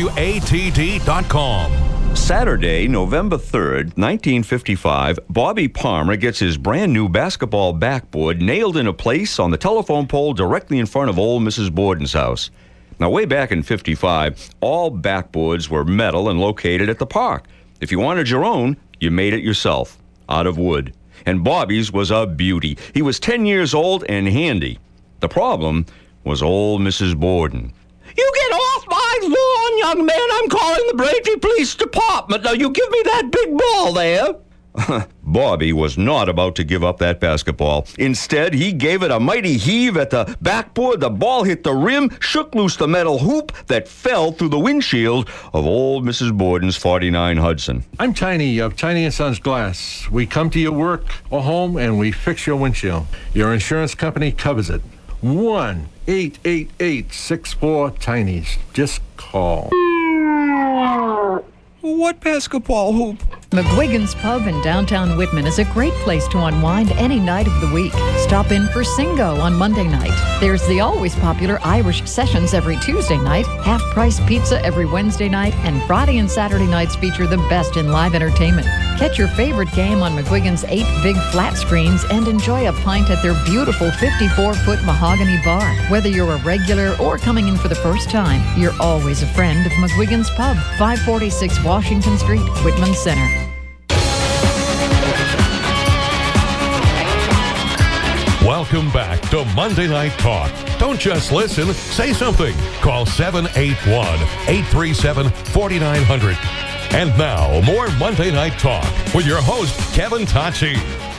WATD.com. Saturday, November 3rd, 1955, Bobby Palmer gets his brand new basketball backboard nailed into place on the telephone pole directly in front of old Mrs. Borden's house. Now, way back in 55, all backboards were metal and located at the park. If you wanted your own, you made it yourself, out of wood. And Bobby's was a beauty. He was 10 years old and handy. The problem was old Mrs. Borden. You get off my lawn, young man. I'm calling the Braintree Police Department. Now, you give me that big ball there. Bobby was not about to give up that basketball. Instead, he gave it a mighty heave at the backboard. The ball hit the rim, shook loose the metal hoop that fell through the windshield of old Mrs. Borden's 49 Hudson. I'm Tiny of Tiny & Sons Glass. We come to your work or home and we fix your windshield. Your insurance company covers it. 1-888-64-TINIES. Just call. What basketball hoop? McGuigan's Pub in downtown Whitman is a great place to unwind any night of the week. Stop in for Singo on Monday night. There's the always popular Irish Sessions every Tuesday night, half-price pizza every Wednesday night, and Friday and Saturday nights feature the best in live entertainment. Catch your favorite game on McGuigan's 8 big flat screens and enjoy a pint at their beautiful 54-foot mahogany bar. Whether you're a regular or coming in for the first time, you're always a friend of McGuigan's Pub, 546 Washington Street, Whitman Center. Welcome back to Monday Night Talk. Don't just listen, say something. Call 781-837-4900. And now, more Monday Night Talk with your host, Kevin Tocci.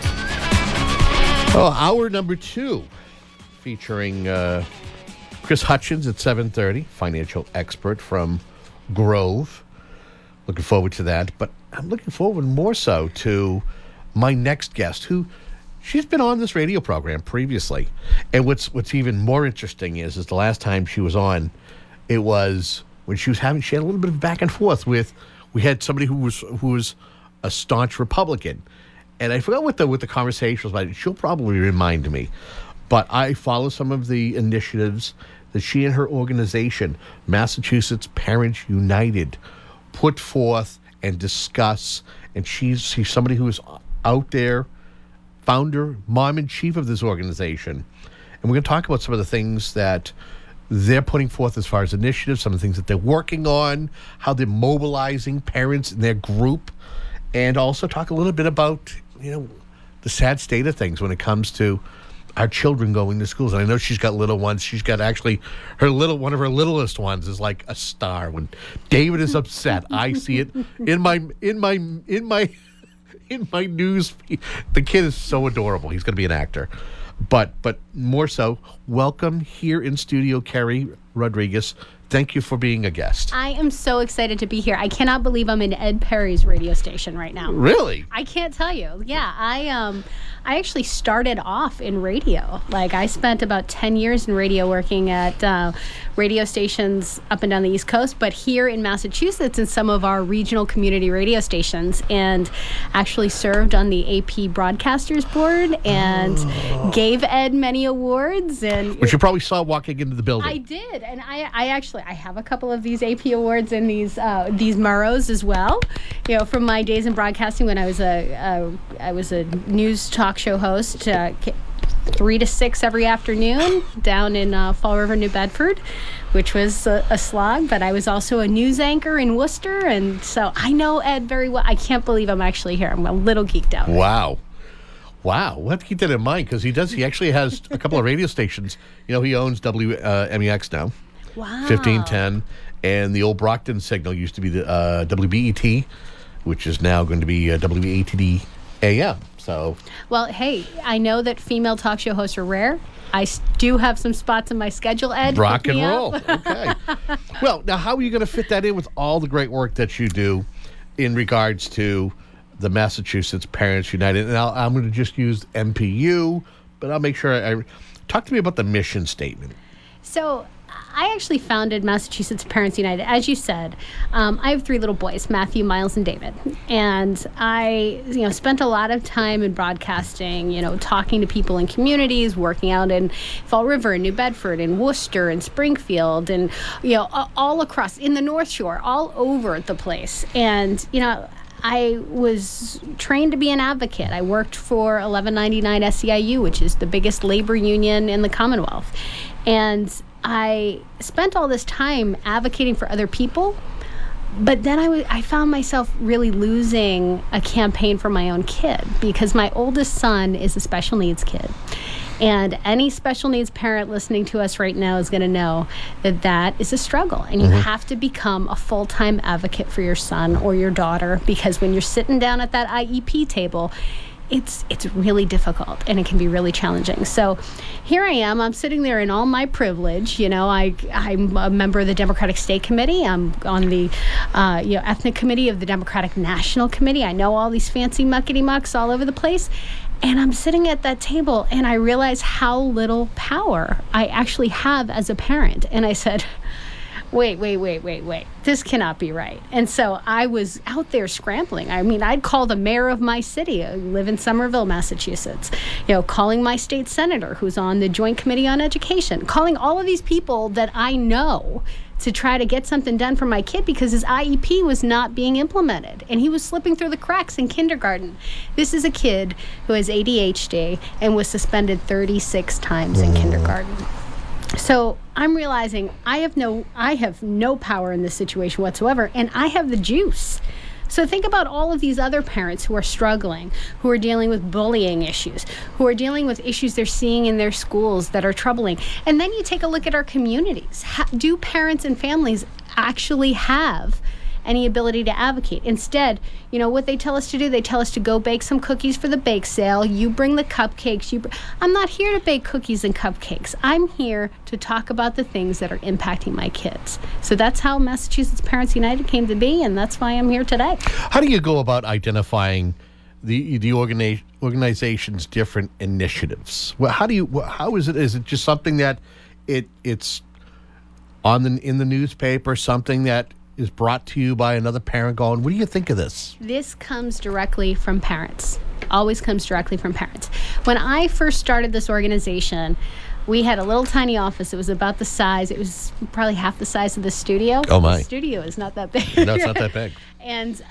Oh, hour number 2, featuring Chris Hutchins at 7:30, financial expert from Grove. Looking forward to that. But I'm looking forward more so to my next guest, who she's been on this radio program previously. And what's even more interesting is the last time she was on, it was when she had a little bit of back and forth with, we had somebody who was a staunch Republican. And I forgot what the conversation was about. She'll probably remind me. But I follow some of the initiatives that she and her organization, Massachusetts Parents United, put forth and discuss. And she's somebody who is out there, founder, mom and chief of this organization. And we're going to talk about some of the things that they're putting forth as far as initiatives, some of the things that they're working on, how they're mobilizing parents in their group, and also talk a little bit about, the sad state of things when it comes to our children going to schools. And I know she's got little ones. She's got actually one of her littlest ones is like a star. When David is upset, I see it in my news feed. The kid is so adorable. He's going to be an actor. But more so, welcome here in studio, Carrie Rodriguez. Thank you for being a guest. I am so excited to be here. I cannot believe I'm in Ed Perry's radio station right now. Really? I can't tell you. Yeah, I actually started off in radio. Like, I spent about 10 years in radio working at radio stations up and down the East Coast, but here in Massachusetts in some of our regional community radio stations, and actually served on the AP Broadcasters Board and gave Ed many awards. Which you probably saw walking into the building. I did, and I have a couple of these AP awards and these Murrows as well. From my days in broadcasting when I was a news talk show host, 3 to 6 every afternoon down in Fall River, New Bedford, which was a slog. But I was also a news anchor in Worcester, and so I know Ed very well. I can't believe I'm actually here. I'm a little geeked out. Wow. We'll have to keep that in mind because he actually has a couple of radio stations. He owns WMEX now. Wow. 1510, and the old Brockton signal used to be the WBET, which is now going to be WATD AM. So, well, hey, I know that female talk show hosts are rare. I do have some spots in my schedule, Ed. Rock and roll. Okay. Well, now how are you going to fit that in with all the great work that you do in regards to the Massachusetts Parents United? And I'm going to just use MPU, but I'll make sure talk to me about the mission statement. So, I actually founded Massachusetts Parents United. As you said, I have 3 little boys, Matthew, Miles, and David. And I, spent a lot of time in broadcasting, talking to people in communities, working out in Fall River, in New Bedford, in Worcester, in Springfield, and, all across, in the North Shore, all over the place. And, I was trained to be an advocate. I worked for 1199 SEIU, which is the biggest labor union in the Commonwealth. And I spent all this time advocating for other people, but then I found myself really losing a campaign for my own kid because my oldest son is a special needs kid. And any special needs parent listening to us right now is going to know that that is a struggle. And you have to become a full-time advocate for your son or your daughter, because when you're sitting down at that IEP table, it's really difficult and it can be really challenging. So here I am. I'm sitting there in all my privilege. I'm a member of the Democratic State Committee. I'm on the Ethnic Committee of the Democratic National Committee. I know all these fancy muckety-mucks all over the place. And I'm sitting at that table and I realize how little power I actually have as a parent. And I said, wait. This cannot be right. And so I was out there scrambling. I mean, I'd call the mayor of my city. I live in Somerville, Massachusetts. Calling my state senator who's on the Joint Committee on Education, calling all of these people that I know to try to get something done for my kid because his IEP was not being implemented and he was slipping through the cracks in kindergarten. This is a kid who has ADHD and was suspended 36 times in kindergarten. So I'm realizing I have no power in this situation whatsoever, and I have the juice. So think about all of these other parents who are struggling, who are dealing with bullying issues, who are dealing with issues they're seeing in their schools that are troubling. And then you take a look at our communities. Do parents and families actually have any ability to advocate? Instead, what they tell us to do, they tell us to go bake some cookies for the bake sale. You bring the cupcakes. I'm not here to bake cookies and cupcakes. I'm here to talk about the things that are impacting my kids. So that's how Massachusetts Parents United came to be, and that's why I'm here today. How do you go about identifying the organization's different initiatives? Well, how is it? Is it just something that it's in the newspaper, something that is brought to you by another parent going, what do you think of this? This comes directly from parents. always comes directly from parents. When I first started this organization, we had a little tiny office. It was about the size. It was probably half the size of the studio. Oh, my. The studio is not that big. No, it's not that big. And,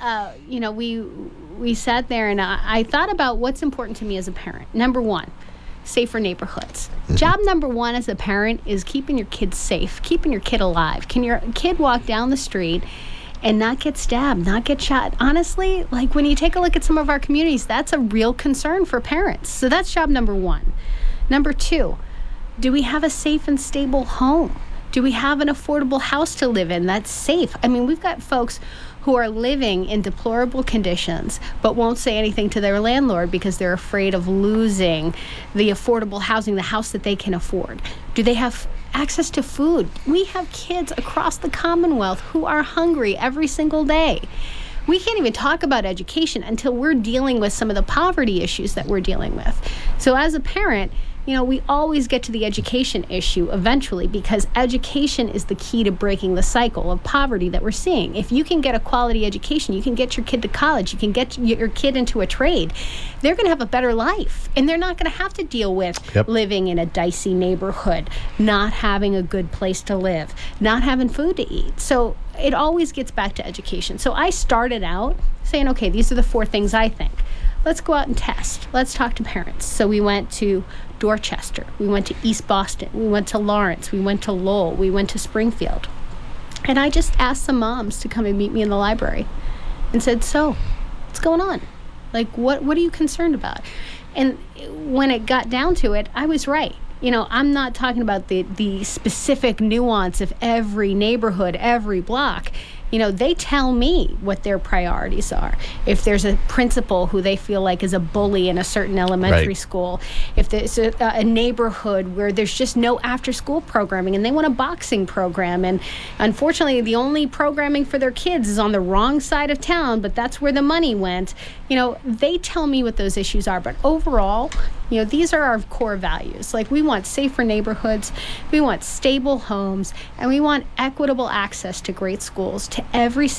we sat there, and I thought about what's important to me as a parent. Number one, safer neighborhoods. Job number one as a parent is keeping your kid safe, keeping your kid alive. Can your kid walk down the street and not get stabbed, not get shot? Honestly, like when you take a look at some of our communities, that's a real concern for parents. So that's job number one. Number two, do we have a safe and stable home? Do we have an affordable house to live in that's safe? I mean, we've got folks who are living in deplorable conditions but won't say anything to their landlord because they're afraid of losing the affordable housing, the house that they can afford. Do they have access to food? We have kids across the Commonwealth who are hungry every single day. We can't even talk about education until we're dealing with some of the poverty issues that we're dealing with. So as a parent, we always get to the education issue eventually because education is the key to breaking the cycle of poverty that we're seeing. If you can get a quality education, you can get your kid to college, you can get your kid into a trade, they're going to have a better life. And they're not going to have to deal with living in a dicey neighborhood, not having a good place to live, not having food to eat. So it always gets back to education. So I started out saying, okay, these are the 4 things I think. Let's go out and test. Let's talk to parents. So we went to Dorchester. We went to East Boston. We went to Lawrence. We went to Lowell. We went to Springfield. And I just asked some moms to come and meet me in the library and said, so, what's going on? Like, what are you concerned about? And when it got down to it, I was right. I'm not talking about the specific nuance of every neighborhood, every block. They tell me what their priorities are. If there's a principal who they feel like is a bully in a certain elementary school, if there's a neighborhood where there's just no after-school programming and they want a boxing program, and unfortunately the only programming for their kids is on the wrong side of town, but that's where the money went, they tell me what those issues are. But overall, these are our core values. Like, we want safer neighborhoods, we want stable homes, and we want equitable access to great schools for every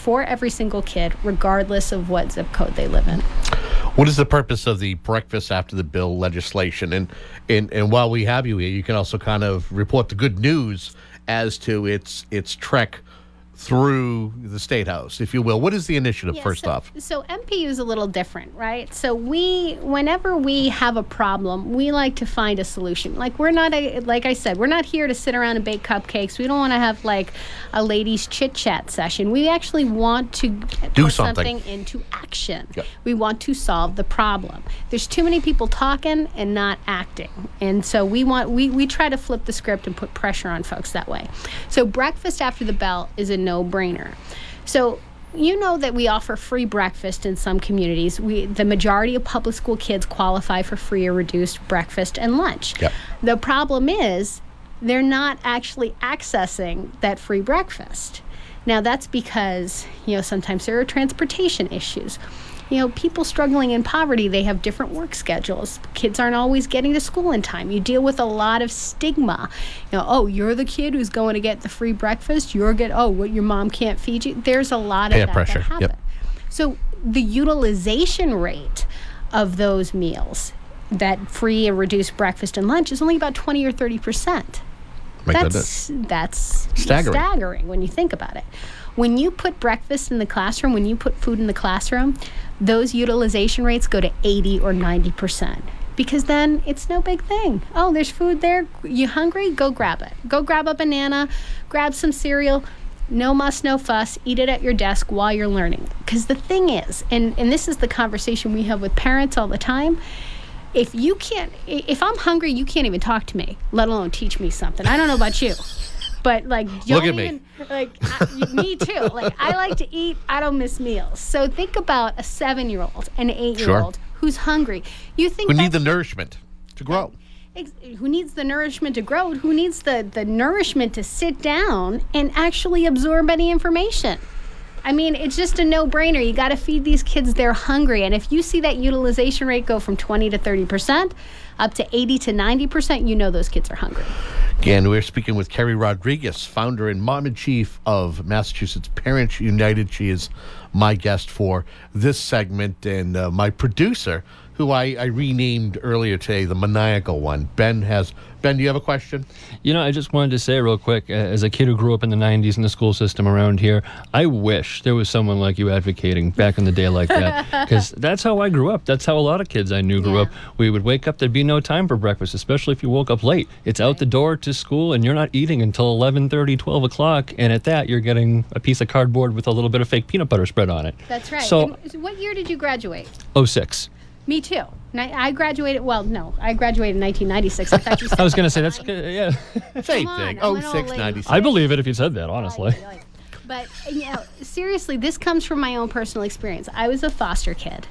single kid, regardless of what zip code they live in. What is the purpose of the breakfast after the bill legislation? And while we have you here, you can also kind of report the good news as to its trek through the State House, if you will. What is the initiative, first off? So MPU is a little different, right? So whenever we have a problem, we like to find a solution. Like, like I said, we're not here to sit around and bake cupcakes. We don't want to have like a ladies chit-chat session. We actually want to put something into action. Yep. We want to solve the problem. There's too many people talking and not acting. And so we try to flip the script and put pressure on folks that way. So breakfast after the bell is a no-brainer. So that we offer free breakfast in some communities. The majority of public school kids qualify for free or reduced breakfast and lunch. Yep. The problem is they're not actually accessing that free breakfast. Now, that's because, sometimes there are transportation issues. People struggling in poverty, they have different work schedules. Kids aren't always getting to school in time. You deal with a lot of stigma. You're the kid who's going to get the free breakfast. Your mom can't feed you. There's a lot of that pressure. That happen. Yep. So the utilization rate of those meals, that free or reduced breakfast and lunch, is only about 20 or 30%. That's staggering when you think about it. When you put breakfast in the classroom, when you put food in the classroom, those utilization rates go to 80 or 90%. Because then it's no big thing. Oh, there's food there. You hungry? Go grab it. Go grab a banana, grab some cereal. No muss, no fuss. Eat it at your desk while you're learning. Because the thing is, and this is the conversation we have with parents all the time, if I'm hungry, you can't even talk to me, let alone teach me something. I don't know about you. But look at me. Me too. Like, I like to eat. I don't miss meals. So think about a 7-year-old, an 8-year-old who's hungry. Who need the nourishment to grow. Who needs the nourishment to grow? Who needs the nourishment to sit down and actually absorb any information? I mean, it's just a no-brainer. You got to feed these kids. They're hungry. And if you see that utilization rate go from 20 to 30%, up to 80 to 90%, those kids are hungry. And we're speaking with Kerry Rodriguez, founder and mom-in-chief of Massachusetts Parents United. She is my guest for this segment, and my producer, who I renamed earlier today, the maniacal one. Ben, do you have a question? You know, I just wanted to say real quick, as a kid who grew up in the 90s in the school system around here, I wish there was someone like you advocating back in the day like that. Because that's how I grew up. That's how a lot of kids I knew grew up. We would wake up, there'd be no time for breakfast, especially if you woke up late. It's out the door to school, and you're not eating until 11:30, 12 o'clock. And at that, you're getting a piece of cardboard with a little bit of fake peanut butter spread on it. That's right. So, and what year did you graduate? 06. Me too. I graduated, I graduated in 1996. I thought you said I was going to say, that's, yeah. Same thing. 06, 96. I believe it if you said that, honestly. But, seriously, this comes from my own personal experience. I was a foster kid.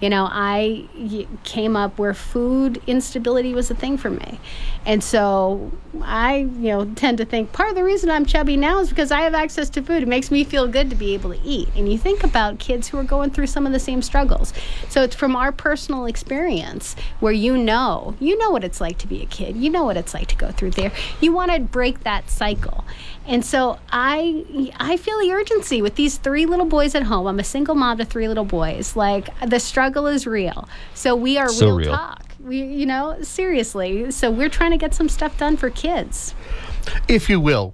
I came up where food instability was a thing for me. And so I, tend to think part of the reason I'm chubby now is because I have access to food. It makes me feel good to be able to eat. And you think about kids who are going through some of the same struggles. So it's from our personal experience where you know what it's like to be a kid. You know what it's like to go through there. You want to break that cycle. And so I feel the urgency with these 3 little boys at home. I'm a single mom to 3 little boys. Like, the struggle is real. So we are so real talk. We, seriously. So we're trying to get some stuff done for kids. If you will,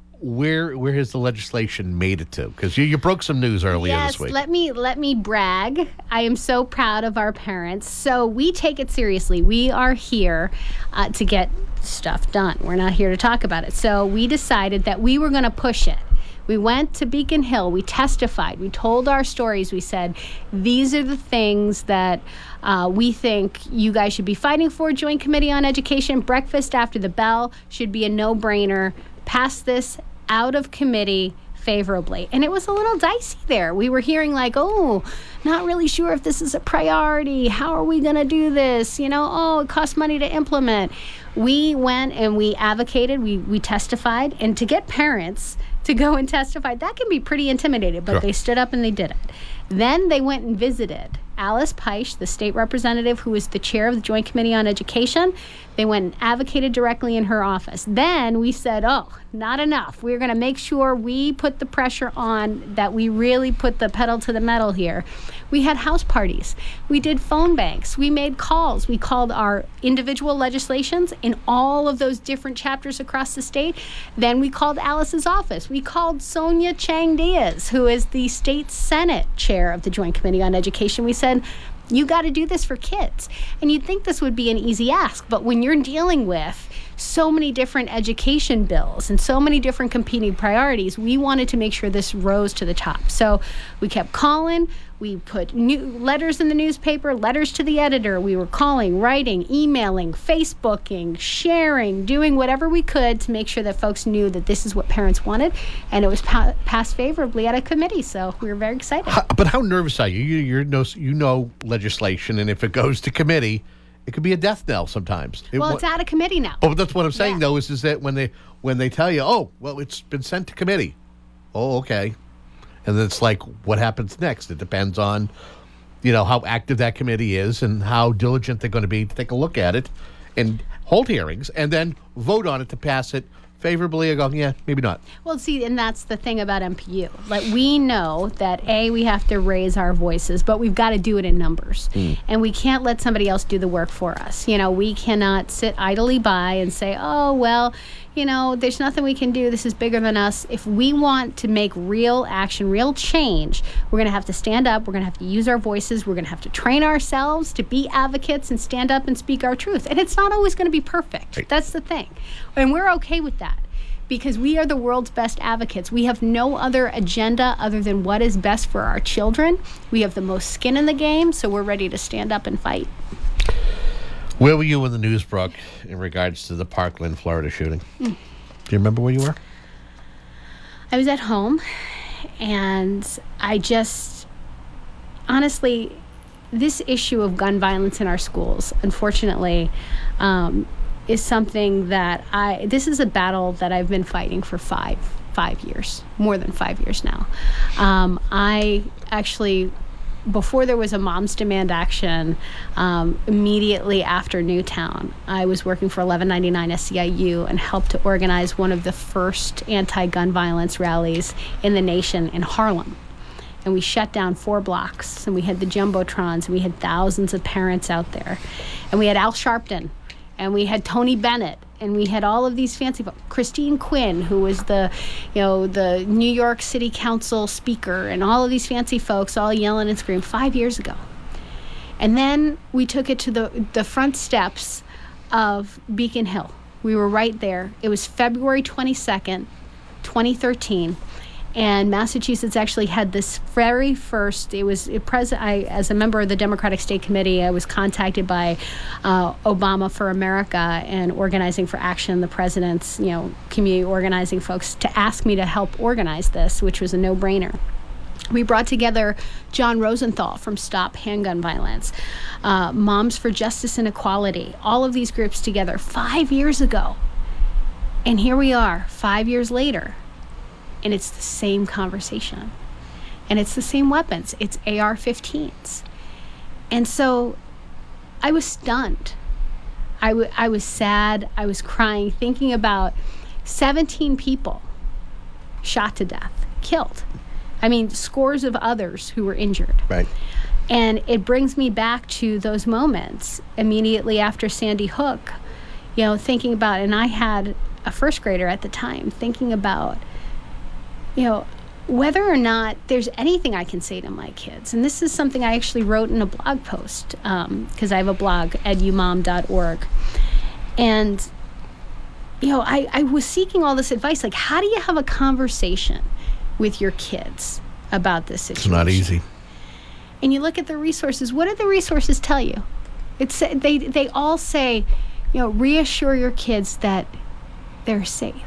where has the legislation made it to? Because you broke some news earlier this week. Let me brag. I am so proud of our parents. So we take it seriously. We are here to get stuff done. We're not here to talk about it. So we decided that we were going to push it. We went to Beacon Hill. We testified. We told our stories. We said, these are the things that we think you guys should be fighting for. Joint Committee on Education, breakfast after the bell should be a no-brainer. Pass this out of committee favorably. And it was a little dicey there. We were hearing like, not really sure if this is a priority. How are we going to do this? It costs money to implement. We went and we advocated. We testified. And to get parents to go and testify, that can be pretty intimidating, but They stood up and they did it. Then they went and visited Alice Peisch, the state representative who is the chair of the Joint Committee on Education. They went and advocated directly in her office. Then we said, not enough. We're going to make sure we put the pressure on, that we really put the pedal to the metal here. We had house parties. We did phone banks. We made calls. We called our individual legislations in all of those different chapters across the state. Then we called Alice's office. We called Sonia Chang Diaz, who is the state Senate chair of the Joint Committee on Education. We said, you got to do this for kids. And you'd think this would be an easy ask, but when you're dealing with so many different education bills and so many different competing priorities, we wanted to make sure this rose to the top. So we kept calling. We put letters in the newspaper, letters to the editor. We were calling, writing, emailing, Facebooking, sharing, doing whatever we could to make sure that folks knew that this is what parents wanted. And it was passed favorably at a committee. So we were very excited. But how nervous are you? You know legislation, and if it goes to committee, it could be a death knell sometimes. It's out of committee now. But that's what I'm saying, though, is that when they tell you, it's been sent to committee. Oh, okay. And then it's like, what happens next? It depends on, how active that committee is and how diligent they're going to be to take a look at it and hold hearings and then vote on it to pass it favorably. I go, yeah, maybe not. Well, see, and that's the thing about MPU. Like, we know that, we have to raise our voices, but we've got to do it in numbers. And we can't let somebody else do the work for us. We cannot sit idly by and say, there's nothing we can do. This is bigger than us. If we want to make real action, real change, we're going to have to stand up. We're going to have to use our voices. We're going to have to train ourselves to be advocates and stand up and speak our truth. And it's not always going to be perfect. Right. That's the thing. And we're okay with that because we are the world's best advocates. We have no other agenda other than what is best for our children. We have the most skin in the game, so we're ready to stand up and fight. Where were you when the news broke in regards to the Parkland, Florida shooting? Do you remember where you were? I was at home, and I just, honestly, this issue of gun violence in our schools, unfortunately, is something that this is a battle that I've been fighting for five years, more than 5 years now. I actually before there was a Moms Demand Action, immediately after Newtown, I was working for 1199 SEIU and helped to organize one of the first anti-gun violence rallies in the nation in Harlem. And we shut down 4 blocks, and we had the jumbotrons, and we had thousands of parents out there. And we had Al Sharpton, and we had Tony Bennett, and we had all of these fancy folks. Christine Quinn, who was the New York City Council speaker, and all of these fancy folks all yelling and screaming 5 years ago. And then we took it to the front steps of Beacon Hill. We were right there. It was February 22nd, 2013. And Massachusetts actually had this very first, as a member of the Democratic State Committee, I was contacted by Obama for America and Organizing for Action, the president's, community organizing folks, to ask me to help organize this, which was a no-brainer. We brought together John Rosenthal from Stop Handgun Violence, Moms for Justice and Equality, all of these groups together 5 years ago. And here we are, 5 years later. And it's the same conversation. And it's the same weapons. It's AR-15s. And so I was stunned. I was sad. I was crying, thinking about 17 people shot to death, killed. I mean, scores of others who were injured. Right. And it brings me back to those moments immediately after Sandy Hook, thinking about, and I had a first grader at the time, thinking about, whether or not there's anything I can say to my kids. And this is something I actually wrote in a blog post, because I have a blog, edumom.org. And, I was seeking all this advice. Like, how do you have a conversation with your kids about this situation? It's not easy. And you look at the resources. What do the resources tell you? They all say, reassure your kids that they're safe.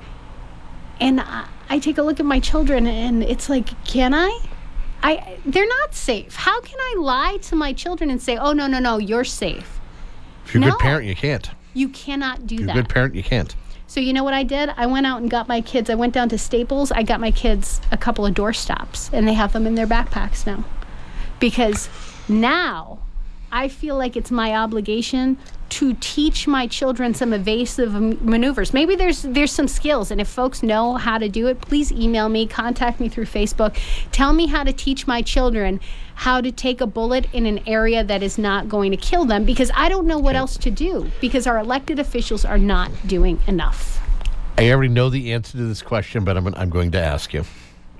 And I take a look at my children, and it's like, can I? They're not safe. How can I lie to my children and say, oh, no, you're safe? If you're a good parent, you can't. You cannot do that. If you're a good parent, you can't. So you know what I did? I went out and got my kids. I went down to Staples. I got my kids a couple of doorstops, and they have them in their backpacks now. Because now I feel like it's my obligation to teach my children some evasive maneuvers. Maybe there's some skills, and if folks know how to do it, please email me, contact me through Facebook. Tell me how to teach my children how to take a bullet in an area that is not going to kill them, because I don't know what else to do, because our elected officials are not doing enough. I already know the answer to this question, but I'm going to ask you.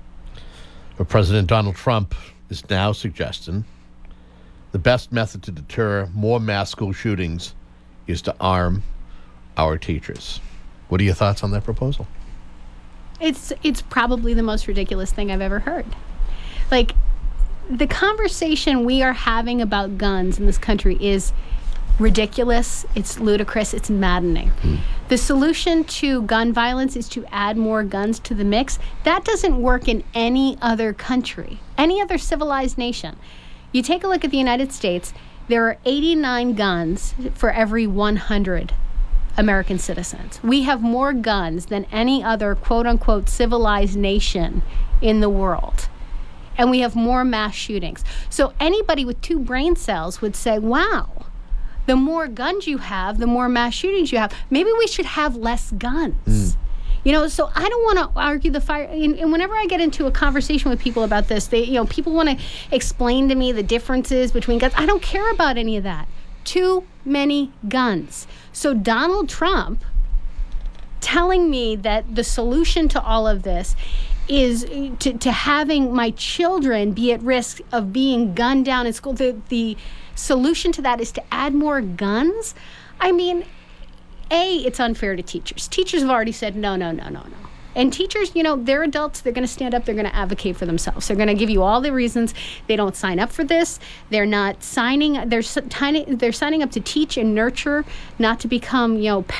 But President Donald Trump is now suggesting the best method to deter more mass school shootings is to arm our teachers. What are your thoughts on that proposal? It's probably the most ridiculous thing I've ever heard. Like, the conversation we are having about guns in this country is ridiculous, it's ludicrous, it's maddening. The solution to gun violence is to add more guns to the mix. That doesn't work in any other country, any other civilized nation. You take a look at the United States, there are 89 guns for every 100 American citizens. We have more guns than any other quote-unquote civilized nation in the world. And we have more mass shootings. So anybody with 2 brain cells would say, wow, the more guns you have, the more mass shootings you have. Maybe we should have less guns. So I don't want to argue the fire. And whenever I get into a conversation with people about this, people want to explain to me the differences between guns. I don't care about any of that. Too many guns. So Donald Trump telling me that the solution to all of this is to having my children be at risk of being gunned down in school. The solution to that is to add more guns. I mean, it's unfair to teachers. Teachers have already said no. And teachers, they're adults. They're going to stand up. They're going to advocate for themselves. They're going to give you all the reasons they don't sign up for this. They're not signing. They're signing up to teach and nurture, not to become,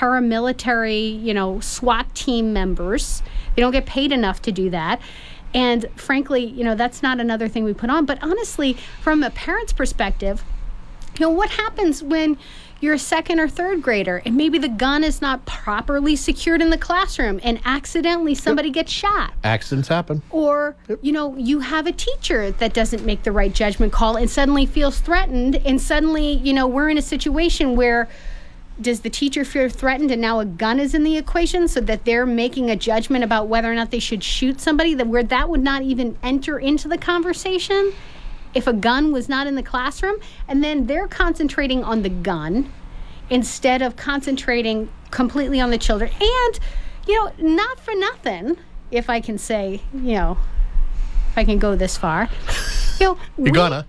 paramilitary, SWAT team members. They don't get paid enough to do that. And frankly, that's not another thing we put on. But honestly, from a parent's perspective, what happens when you're a second or third grader and maybe the gun is not properly secured in the classroom and accidentally somebody gets shot? Accidents happen. Or, you have a teacher that doesn't make the right judgment call and suddenly feels threatened, and suddenly, we're in a situation where does the teacher feel threatened and now a gun is in the equation so that they're making a judgment about whether or not they should shoot somebody, where that would not even enter into the conversation if a gun was not in the classroom? And then they're concentrating on the gun instead of concentrating completely on the children. And, not for nothing, if I can say, if I can go this far, we don't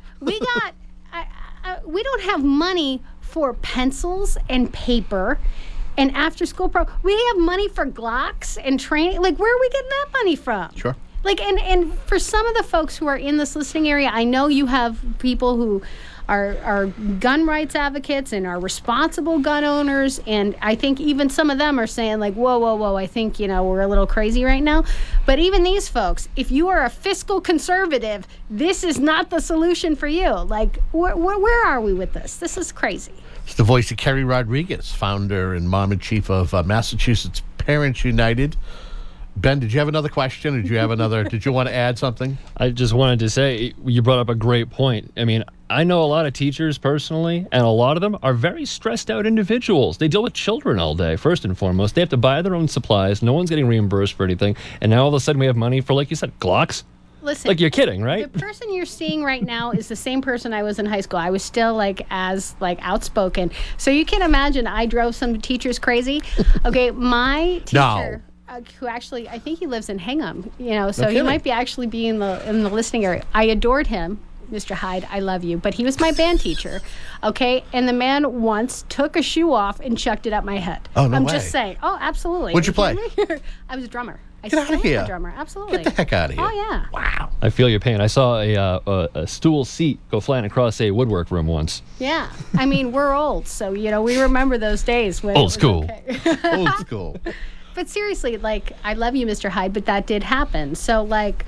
have money for pencils and paper and after school we have money for Glocks and training. Like, where are we getting that money from? Sure. Like, and for some of the folks who are in this listening area, I know you have people who are gun rights advocates and are responsible gun owners, and I think even some of them are saying, like, whoa, I think, we're a little crazy right now. But even these folks, if you are a fiscal conservative, this is not the solution for you. Like, where are we with this? This is crazy. It's the voice of Kerry Rodriguez, founder and mom and chief of Massachusetts Parents United. Ben, did you have another question? Did you want to add something? I just wanted to say, you brought up a great point. I mean, I know a lot of teachers personally, and a lot of them are very stressed out individuals. They deal with children all day, first and foremost. They have to buy their own supplies. No one's getting reimbursed for anything. And now all of a sudden we have money for, like you said, Glocks. Listen, like, you're kidding, right? The person you're seeing right now is the same person I was in high school. I was still as outspoken. So you can imagine I drove some teachers crazy. Okay, my teacher, who actually, I think he lives in Hingham, so he might be actually be in the listening area. I adored him. Mr. Hyde, I love you. But he was my band teacher, okay? And the man once took a shoe off and chucked it at my head. Oh, no I'm way. just saying. Oh, absolutely. What'd you play? I was a drummer. Get out of here. A drummer, absolutely. Get the heck out of here. Oh, yeah. Wow. I feel your pain. I saw a stool seat go flying across a woodwork room once. Yeah. I mean, we're old, so, we remember those days. When Old school. Okay. Old school. But seriously, I love you, Mr. Hyde, but that did happen. So,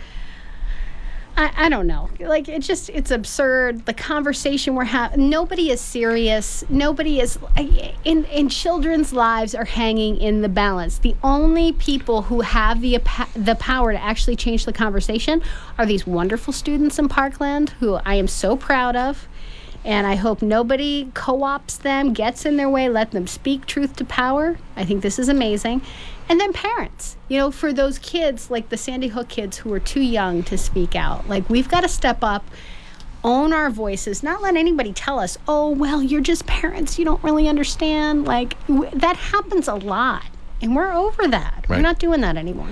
I don't know. It's absurd. The conversation we're having, nobody is serious. Nobody is, in children's lives are hanging in the balance. The only people who have the power to actually change the conversation are these wonderful students in Parkland, who I am so proud of. And I hope nobody co-ops them, gets in their way, let them speak truth to power. I think this is amazing. And then parents, for those kids, like the Sandy Hook kids who are too young to speak out. We've got to step up, own our voices, not let anybody tell us, oh, well, you're just parents, you don't really understand. That happens a lot, and we're over that. Right. We're not doing that anymore.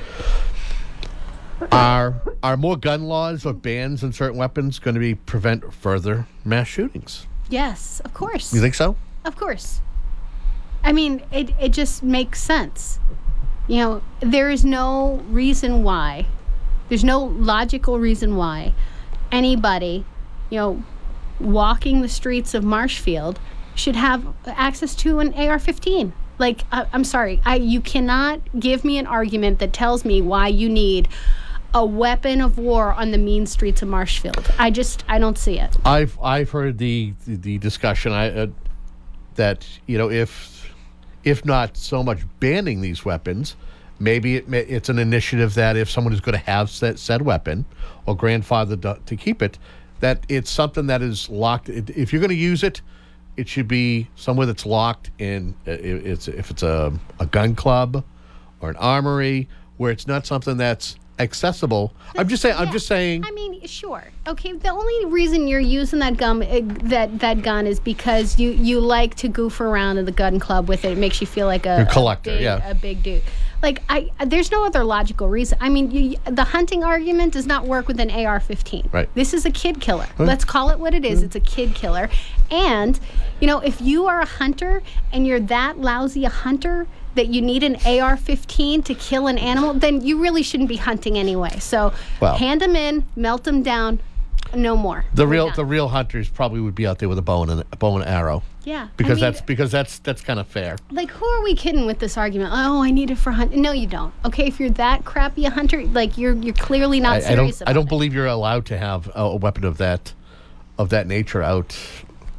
Are more gun laws or bans on certain weapons going to prevent further mass shootings? Yes, of course. You think so? Of course. I mean, it just makes sense. There is no reason why, there's no logical reason why anybody, walking the streets of Marshfield should have access to an AR-15. I'm sorry, you cannot give me an argument that tells me why you need a weapon of war on the mean streets of Marshfield. I don't see it. I've heard the discussion that if not so much banning these weapons, maybe it's an initiative that if someone is going to have said weapon or grandfathered to keep it, that it's something that is locked. If you're going to use it, it should be somewhere that's locked in. If it's a gun club or an armory, where it's not something that's accessible. I'm just saying. I mean, sure. Okay. The only reason you're using that gun, that gun, is because you like to goof around in the gun club with it. It makes you feel like a collector, a big dude. There's no other logical reason. I mean, the hunting argument does not work with an AR-15. Right. This is a kid killer. Let's call it what it is. It's a kid killer. And, if you are a hunter and you're that lousy a hunter that you need an AR-15 to kill an animal, then you really shouldn't be hunting anyway. So hand them in, melt them down, no more. The real hunters probably would be out there with a bow and arrow. Yeah, because that's kind of fair. Who are we kidding with this argument? Oh, I need it for hunting. No, you don't. Okay, if you're that crappy a hunter, you're clearly not serious about it. I don't believe you're allowed to have a weapon of that nature out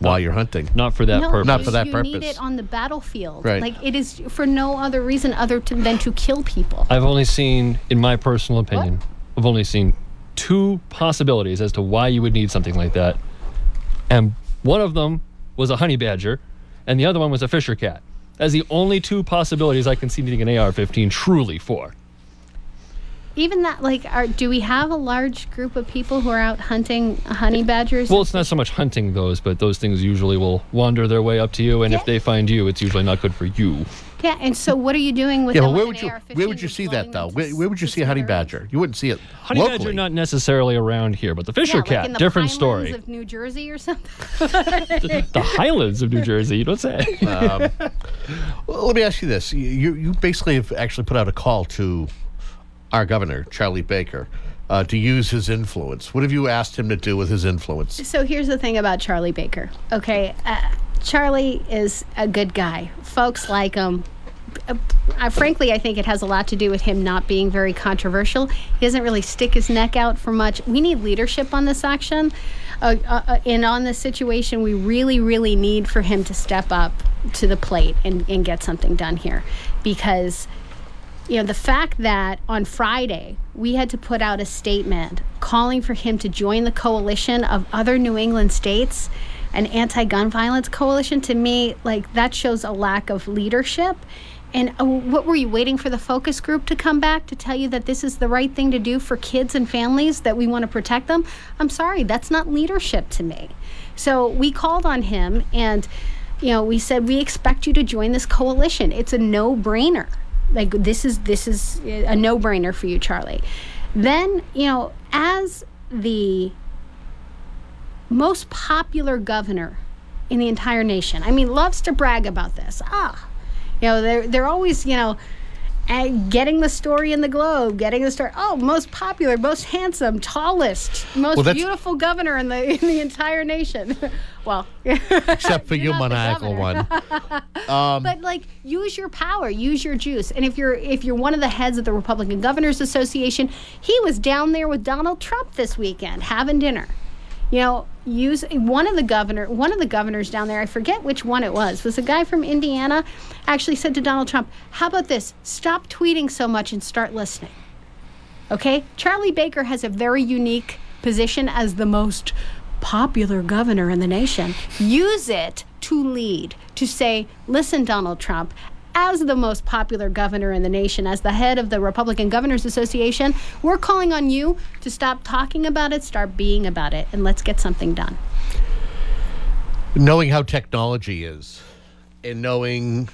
while you're hunting. Not for that purpose. Not for that you purpose. need it on the battlefield. Right. Like, it is for no other reason than to kill people. I've only seen, in my personal opinion, I've only seen 2 possibilities as to why you would need something like that. And one of them was a honey badger, and the other one was a fisher cat. That's the only 2 possibilities I can see needing an AR-15 truly for. Even that, like, do we have a large group of people who are out hunting honey badgers? Well, it's not so much hunting those, but those things usually will wander their way up to you, and if they find you, it's usually not good for you. Yeah, and so what are you doing with Yeah, them but with an AR-15? where would you see that, though? Where would you see a honey badger? You wouldn't see it Honey locally. badger not necessarily around here, but the fisher like cat, in the different Pinelands story. of New Jersey or something? The Highlands of New Jersey, you don't say. Well, let me ask you this. You basically have actually put out a call to our governor, Charlie Baker, to use his influence. What have you asked him to do with his influence? So here's the thing about Charlie Baker. Okay, Charlie is a good guy. Folks like him. Frankly, I think it has a lot to do with him not being very controversial. He doesn't really stick his neck out for much. We need leadership on this action. And on this situation, we really, really need for him to step up to the plate and get something done here. Because, you know, the fact that on Friday we had to put out a statement calling for him to join the coalition of other New England states, an anti-gun violence coalition, to me, like, that shows a lack of leadership. And what were you waiting for the focus group to come back to tell you that this is the right thing to do for kids and families, that we want to protect them? I'm sorry, that's not leadership to me. So we called on him and, you know, we said, we expect you to join this coalition. It's a no-brainer. Like, this is a no-brainer for you, Charlie. Then, you know, as the most popular governor in the entire nation, I mean, loves to brag about this. You know, they're always, you know, getting the story in the Globe, getting the story. Oh, most popular, most handsome, tallest, most beautiful governor in the entire nation. Well, except for you, maniacal one. But like, use your power, use your juice. And if you're one of the heads of the Republican Governors Association, he was down there with Donald Trump this weekend having dinner. You know, use one of the governors down there, I forget which one it was a guy from Indiana, actually said to Donald Trump, how about this? Stop tweeting so much and start listening. Okay? Charlie Baker has a very unique position as the most popular governor in the nation. Use it to lead, to say, listen, Donald Trump, as the most popular governor in the nation, as the head of the Republican Governors Association, we're calling on you to stop talking about it, start being about it, and let's get something done. Knowing how technology is, and knowing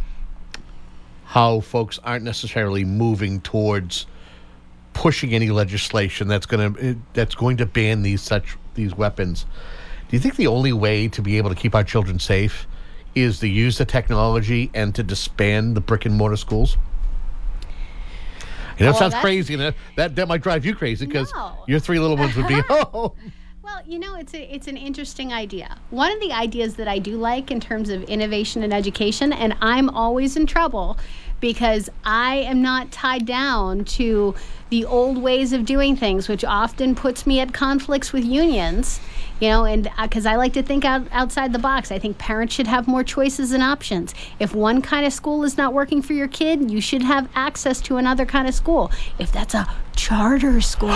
how folks aren't necessarily moving towards pushing any legislation that's going to ban these weapons, do you think the only way to be able to keep our children safe is to use the technology and to disband the brick and mortar schools? You know, it sounds crazy, and that might drive you crazy because your 3 little ones would be home. Well, you know, it's an interesting idea. One of the ideas that I do like in terms of innovation and education, and I'm always in trouble because I am not tied down to the old ways of doing things, which often puts me at conflicts with unions. You know, and because I like to think outside the box. I think parents should have more choices and options. If one kind of school is not working for your kid, you should have access to another kind of school. If that's a charter school,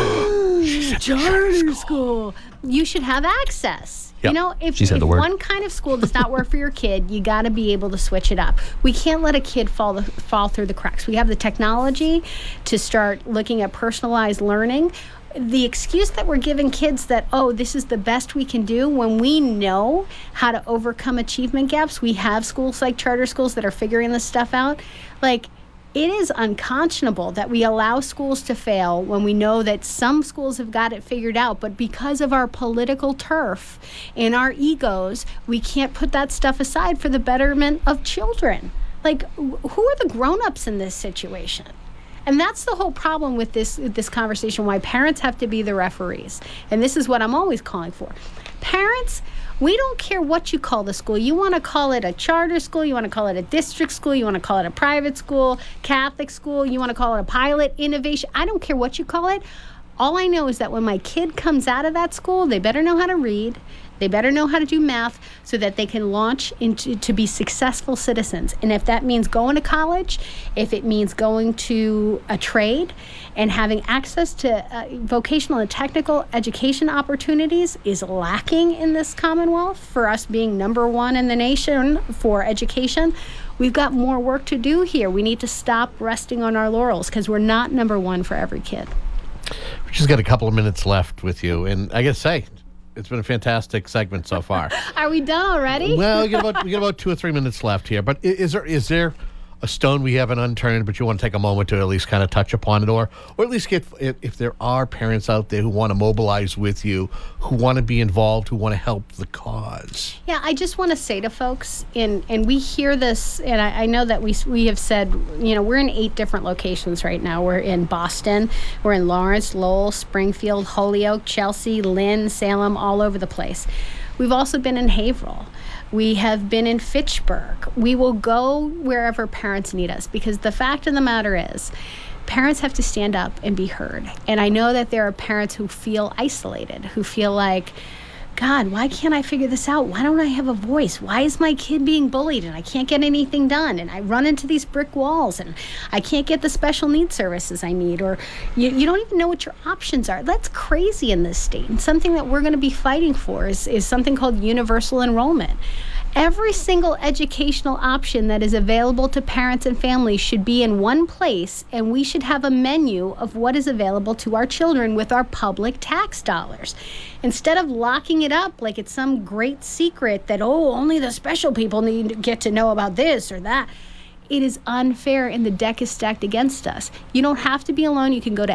charter school, you should have access. Yep. You know, if one kind of school does not work for your kid, you got to be able to switch it up. We can't let a kid fall through the cracks. We have the technology to start looking at personalized learning. The excuse that we're giving kids that, oh, this is the best we can do, when we know how to overcome achievement gaps, we have schools like charter schools that are figuring this stuff out. Like, it is unconscionable that we allow schools to fail when we know that some schools have got it figured out, but because of our political turf and our egos, we can't put that stuff aside for the betterment of children. Like, who are the grown-ups in this situation? And that's the whole problem with this conversation, why parents have to be the referees. And this is what I'm always calling for. Parents, we don't care what you call the school. You want to call it a charter school, you want to call it a district school, you want to call it a private school, Catholic school, you want to call it a pilot, innovation. I don't care what you call it. All I know is that when my kid comes out of that school, they better know how to read. They better know how to do math so that they can launch into to be successful citizens. And if that means going to college, if it means going to a trade and having access to vocational and technical education opportunities is lacking in this Commonwealth, for us being number one in the nation for education, we've got more work to do here. We need to stop resting on our laurels because we're not number one for every kid. We just got a couple of minutes left with you. And I got to say, it's been a fantastic segment so far. Are we done already? Well, we got about 2 or 3 minutes left here. But is there a stone we haven't unturned, but you want to take a moment to at least kind of touch upon it, or at least get if there are parents out there who want to mobilize with you, who want to be involved, who want to help the cause? Yeah, I just want to say to folks, and we hear this, and I know that we have said, we're in 8 different locations right now. We're in Boston, we're in Lawrence, Lowell, Springfield, Holyoke, Chelsea, Lynn, Salem, all over the place. We've also been in Haverhill. We have been in Fitchburg. We will go wherever parents need us, because the fact of the matter is, parents have to stand up and be heard. And I know that there are parents who feel isolated, who feel like, God, why can't I figure this out? Why don't I have a voice? Why is my kid being bullied and I can't get anything done? And I run into these brick walls and I can't get the special needs services I need, or you don't even know what your options are. That's crazy in this state. And something that we're going to be fighting for is something called universal enrollment. Every single educational option that is available to parents and families should be in one place, and we should have a menu of what is available to our children with our public tax dollars. Instead of locking it up like it's some great secret that, only the special people need to get to know about this or that. It is unfair, and the deck is stacked against us. You don't have to be alone. You can go to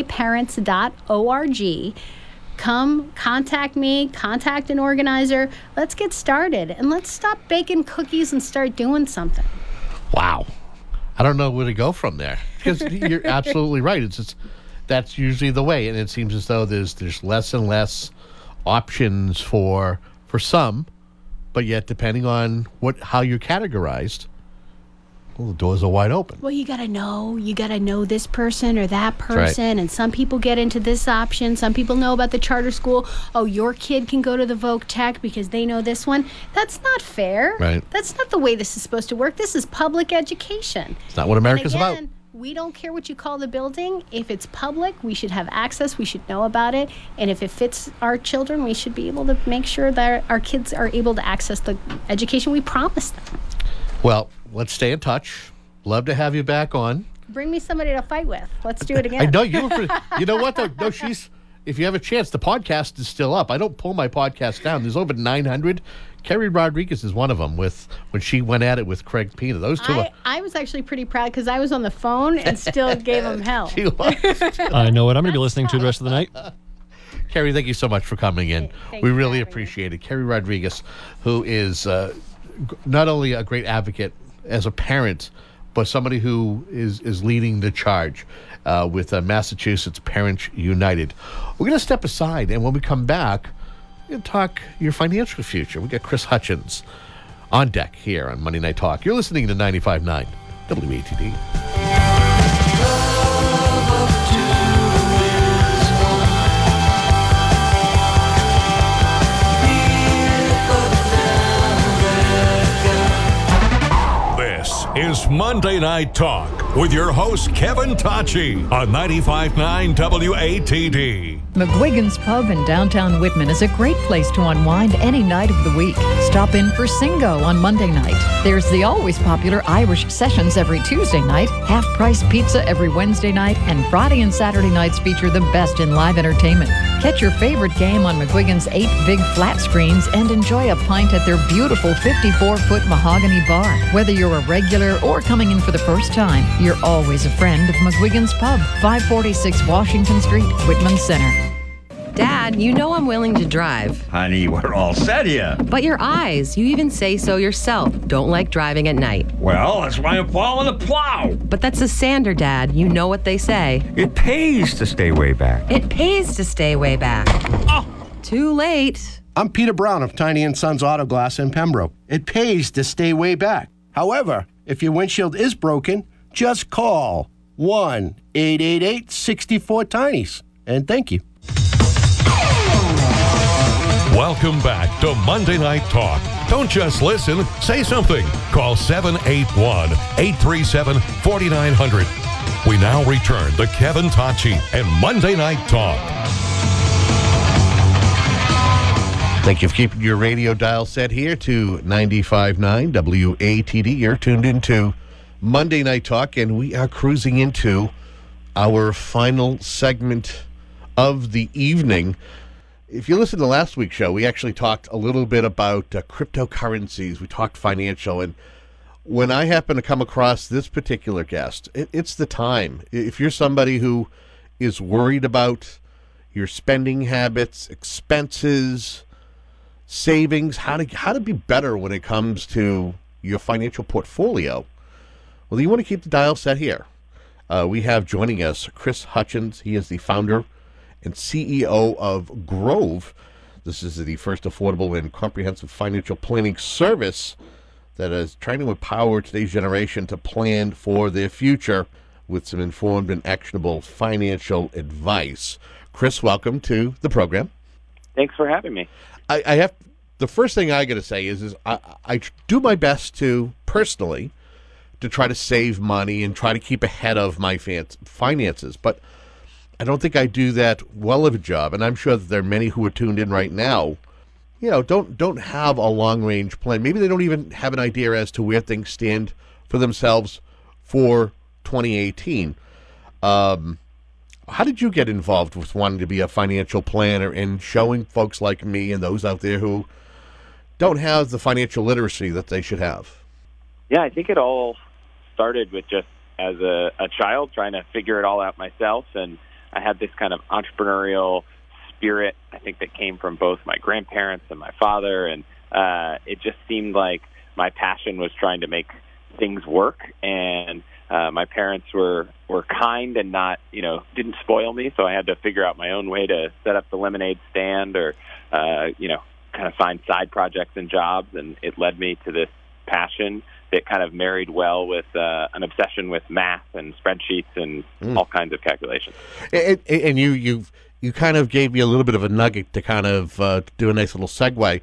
maparents.org. Come, contact me, contact an organizer. Let's get started, and let's stop baking cookies and start doing something. Wow. I don't know where to go from there, because you're absolutely right. It's just, that's usually the way, and it seems as though there's less and less options for some, but yet depending on how you're categorized, well, the doors are wide open. Well, you got to know this person or that person. Right. And some people get into this option. Some people know about the charter school. Oh, your kid can go to the Voc Tech because they know this one. That's not fair. Right. That's not the way this is supposed to work. This is public education. It's not what America's about. We don't care what you call the building. If it's public, we should have access. We should know about it. And if it fits our children, we should be able to make sure that our kids are able to access the education we promised them. Well, let's stay in touch. Love to have you back on. Bring me somebody to fight with. Let's do it again. I know you. You know what, though? No, if you have a chance, the podcast is still up. I don't pull my podcast down. There's over 900. Kerry Rodriguez is one of them when she went at it with Craig Pina. Those two I was actually pretty proud because I was on the phone and still gave him hell. I know what I'm going to be listening to the rest of the night. Kerry, thank you so much for coming in. We really appreciate it. Kerry Rodriguez, who is not only a great advocate as a parent, but somebody who is leading the charge with Massachusetts Parents United. We're going to step aside, and when we come back, we're going to talk your financial future. We got Chris Hutchins on deck here on Monday Night Talk. You're listening to 95.9 WATD. Is Monday Night Talk with your host, Kevin Tachi, on 95.9 WATD. McGuigan's Pub in downtown Whitman is a great place to unwind any night of the week. Stop in for Singo on Monday night. There's the always popular Irish Sessions every Tuesday night, half-price pizza every Wednesday night, and Friday and Saturday nights feature the best in live entertainment. Catch your favorite game on McGuigan's 8 big flat screens and enjoy a pint at their beautiful 54-foot mahogany bar. Whether you're a regular or coming in for the first time, you're always a friend of McGuigan's Pub, 546 Washington Street, Whitman Center. Dad, you know I'm willing to drive. Honey, we're all set here. But your eyes, you even say so yourself, don't like driving at night. Well, that's why I'm following the plow. But that's a sander, Dad. You know what they say. It pays to stay way back. It pays to stay way back. Oh! Too late. I'm Peter Brown of Tiny & Sons Auto Glass in Pembroke. It pays to stay way back. However, if your windshield is broken, just call 1-888-64-TINIES. And thank you. Welcome back to Monday Night Talk. Don't just listen, say something. Call 781-837-4900. We now return to Kevin Tocci and Monday Night Talk. Thank you for keeping your radio dial set here to 95.9 WATD. You're tuned into Monday Night Talk, and we are cruising into our final segment of the evening. If you listen to last week's show, we actually talked a little bit about cryptocurrencies. We talked financial, and when I happen to come across this particular guest, it's the time. If you're somebody who is worried about your spending habits, expenses, savings, how to be better when it comes to your financial portfolio, well, you want to keep the dial set here. We have joining us Chris Hutchins. He is the founder and CEO of Grove. This is the first affordable and comprehensive financial planning service that is trying to empower today's generation to plan for their future with some informed and actionable financial advice. Chris, welcome to the program. Thanks for having me. I have the first thing I got to say is I do my best to personally to try to save money and try to keep ahead of my finances, but I don't think I do that well of a job, and I'm sure that there are many who are tuned in right now, don't have a long-range plan. Maybe they don't even have an idea as to where things stand for themselves for 2018. How did you get involved with wanting to be a financial planner and showing folks like me and those out there who don't have the financial literacy that they should have? Yeah, I think it all started with just as a child trying to figure it all out myself, and I had this kind of entrepreneurial spirit, I think, that came from both my grandparents and my father, and it just seemed like my passion was trying to make things work, and my parents were kind and not, didn't spoil me, so I had to figure out my own way to set up the lemonade stand or, kind of find side projects and jobs, and it led me to this passion that kind of married well with an obsession with math and spreadsheets and all kinds of calculations. And you kind of gave me a little bit of a nugget to kind of do a nice little segue.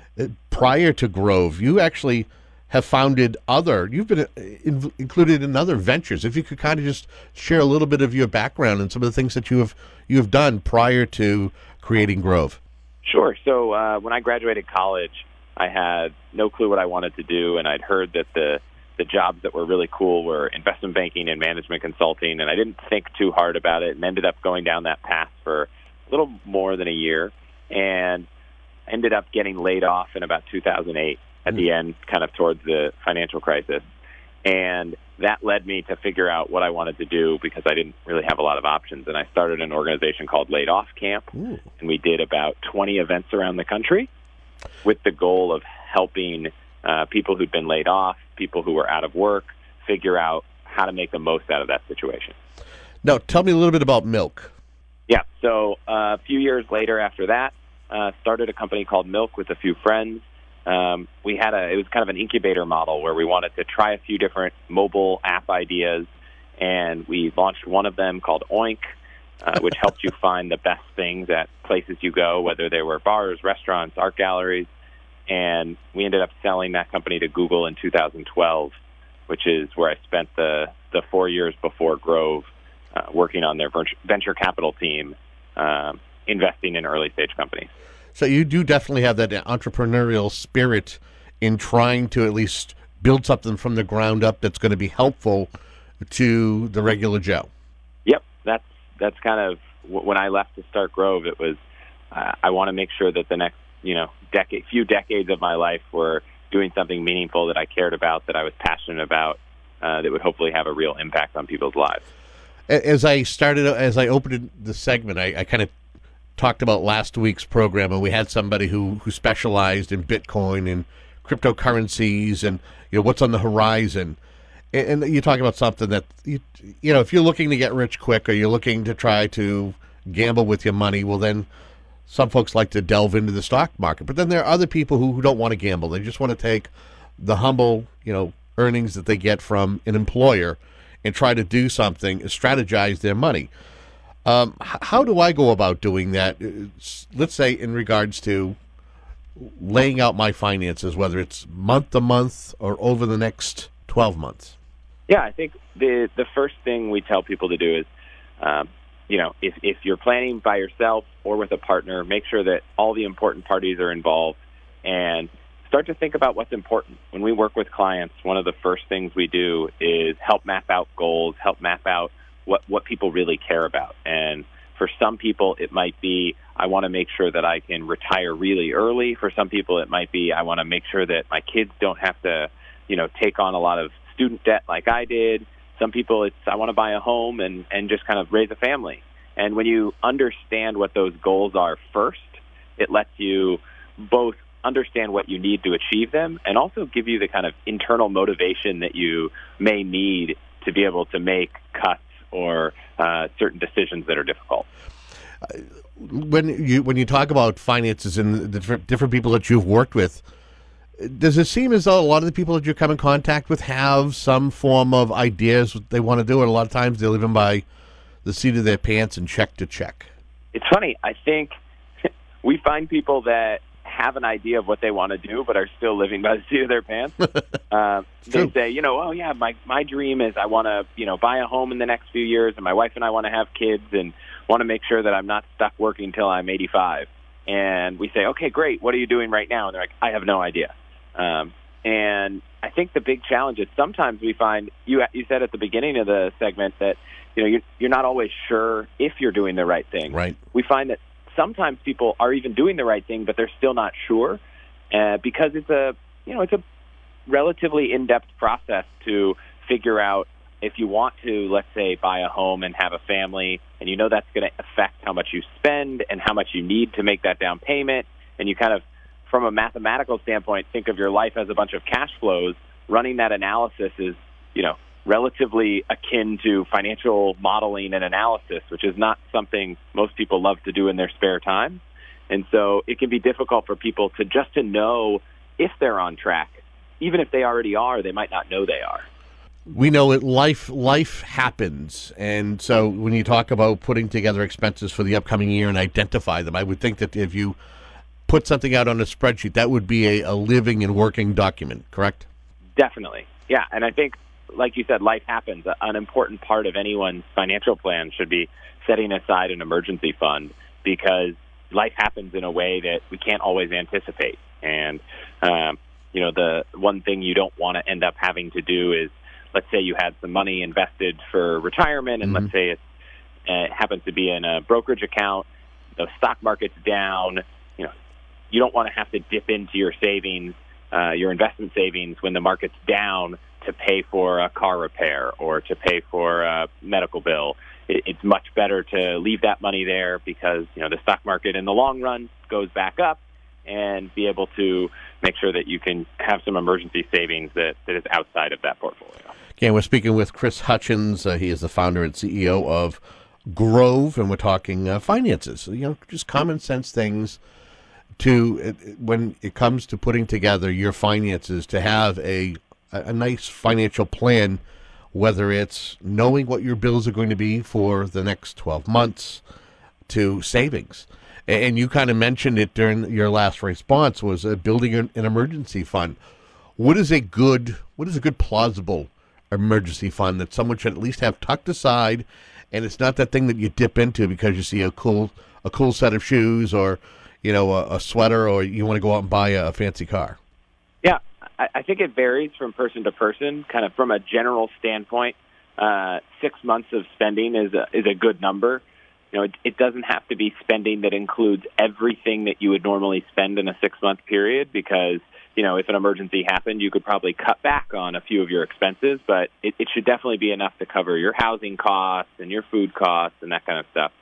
Prior to Grove, you actually have you've been included in other ventures. If you could kind of just share a little bit of your background and some of the things that you have done prior to creating Grove. Sure. So when I graduated college, I had no clue what I wanted to do, and I'd heard that the jobs that were really cool were investment banking and management consulting, and I didn't think too hard about it and ended up going down that path for a little more than a year and ended up getting laid off in about 2008 at the end, kind of towards the financial crisis. And that led me to figure out what I wanted to do because I didn't really have a lot of options. And I started an organization called Laid Off Camp, and we did about 20 events around the country with the goal of helping people who'd been laid off, people who were out of work, figure out how to make the most out of that situation. Now, tell me a little bit about Milk. Yeah, so a few years later after that, started a company called Milk with a few friends. It was kind of an incubator model where we wanted to try a few different mobile app ideas, and we launched one of them called Oink, which helped you find the best things at places you go, whether they were bars, restaurants, art galleries. And we ended up selling that company to Google in 2012, which is where I spent the 4 years before Grove working on their venture capital team, investing in early-stage companies. So you do definitely have that entrepreneurial spirit in trying to at least build something from the ground up that's going to be helpful to the regular Joe. Yep, that's kind of when I left to start Grove. It was I want to make sure that the next few decades of my life were doing something meaningful that I cared about, that I was passionate about, that would hopefully have a real impact on people's lives. As I opened the segment, I kind of talked about last week's program, and we had somebody who specialized in Bitcoin and cryptocurrencies and what's on the horizon. And you talk about something that if you're looking to get rich quick or you're looking to try to gamble with your money, well then some folks like to delve into the stock market. But then there are other people who don't want to gamble. They just want to take the humble earnings that they get from an employer and try to do something, strategize their money. How do I go about doing that? Let's say in regards to laying out my finances, whether it's month to month or over the next 12 months. Yeah, I think the first thing we tell people to do is, if you're planning by yourself or with a partner, make sure that all the important parties are involved and start to think about what's important. When we work with clients, one of the first things we do is help map out goals, help map out what people really care about. And for some people, it might be, I want to make sure that I can retire really early. For some people, it might be, I want to make sure that my kids don't have to, take on a lot of student debt like I did. Some people, it's, I want to buy a home and just kind of raise a family. And when you understand what those goals are first, it lets you both understand what you need to achieve them and also give you the kind of internal motivation that you may need to be able to make cuts or certain decisions that are difficult. When you talk about finances and the different people that you've worked with, does it seem as though a lot of the people that you come in contact with have some form of ideas what they want to do, and a lot of times they live in by the seat of their pants and check to check? It's funny. I think we find people that have an idea of what they want to do, but are still living by the seat of their pants. They say, my dream is I want to, buy a home in the next few years, and my wife and I want to have kids and want to make sure that I'm not stuck working until I'm 85. And we say, okay, great. What are you doing right now? And they're like, I have no idea. And I think the big challenge is sometimes we find, you said at the beginning of the segment that, you're not always sure if you're doing the right thing. Right. We find that sometimes people are even doing the right thing, but they're still not sure because it's a relatively in-depth process to figure out if you want to, let's say, buy a home and have a family, and that's going to affect how much you spend and how much you need to make that down payment. And you kind of, from a mathematical standpoint, think of your life as a bunch of cash flows. Running that analysis is, relatively akin to financial modeling and analysis, which is not something most people love to do in their spare time. And so it can be difficult for people to know if they're on track. Even if they already are, they might not know they are. We know it. Life happens. And so when you talk about putting together expenses for the upcoming year and identify them, I would think that if you put something out on a spreadsheet, that would be a living and working document, correct? Definitely. Yeah. And I think, like you said, life happens. An important part of anyone's financial plan should be setting aside an emergency fund because life happens in a way that we can't always anticipate. And, the one thing you don't want to end up having to do is, let's say you had some money invested for retirement, and let's say it happens to be in a brokerage account, the stock market's down, you don't want to have to dip into your savings, your investment savings when the market's down to pay for a car repair or to pay for a medical bill. It's much better to leave that money there because, the stock market in the long run goes back up, and be able to make sure that you can have some emergency savings that is outside of that portfolio. Again, we're speaking with Chris Hutchins. He is the founder and CEO of Grove, and we're talking finances. Just common sense things to when it comes to putting together your finances, to have a nice financial plan, whether it's knowing what your bills are going to be for the next 12 months to savings. And you kind of mentioned it during your last response, was building an emergency fund. What is a good plausible emergency fund that someone should at least have tucked aside, and it's not that thing that you dip into because you see a cool set of shoes or a sweater, or you want to go out and buy a fancy car? Yeah, I think it varies from person to person. Kind of from a general standpoint, 6 months of spending is a good number. It doesn't have to be spending that includes everything that you would normally spend in a 6-month period because, if an emergency happened, you could probably cut back on a few of your expenses, but it should definitely be enough to cover your housing costs and your food costs and that kind of stuff.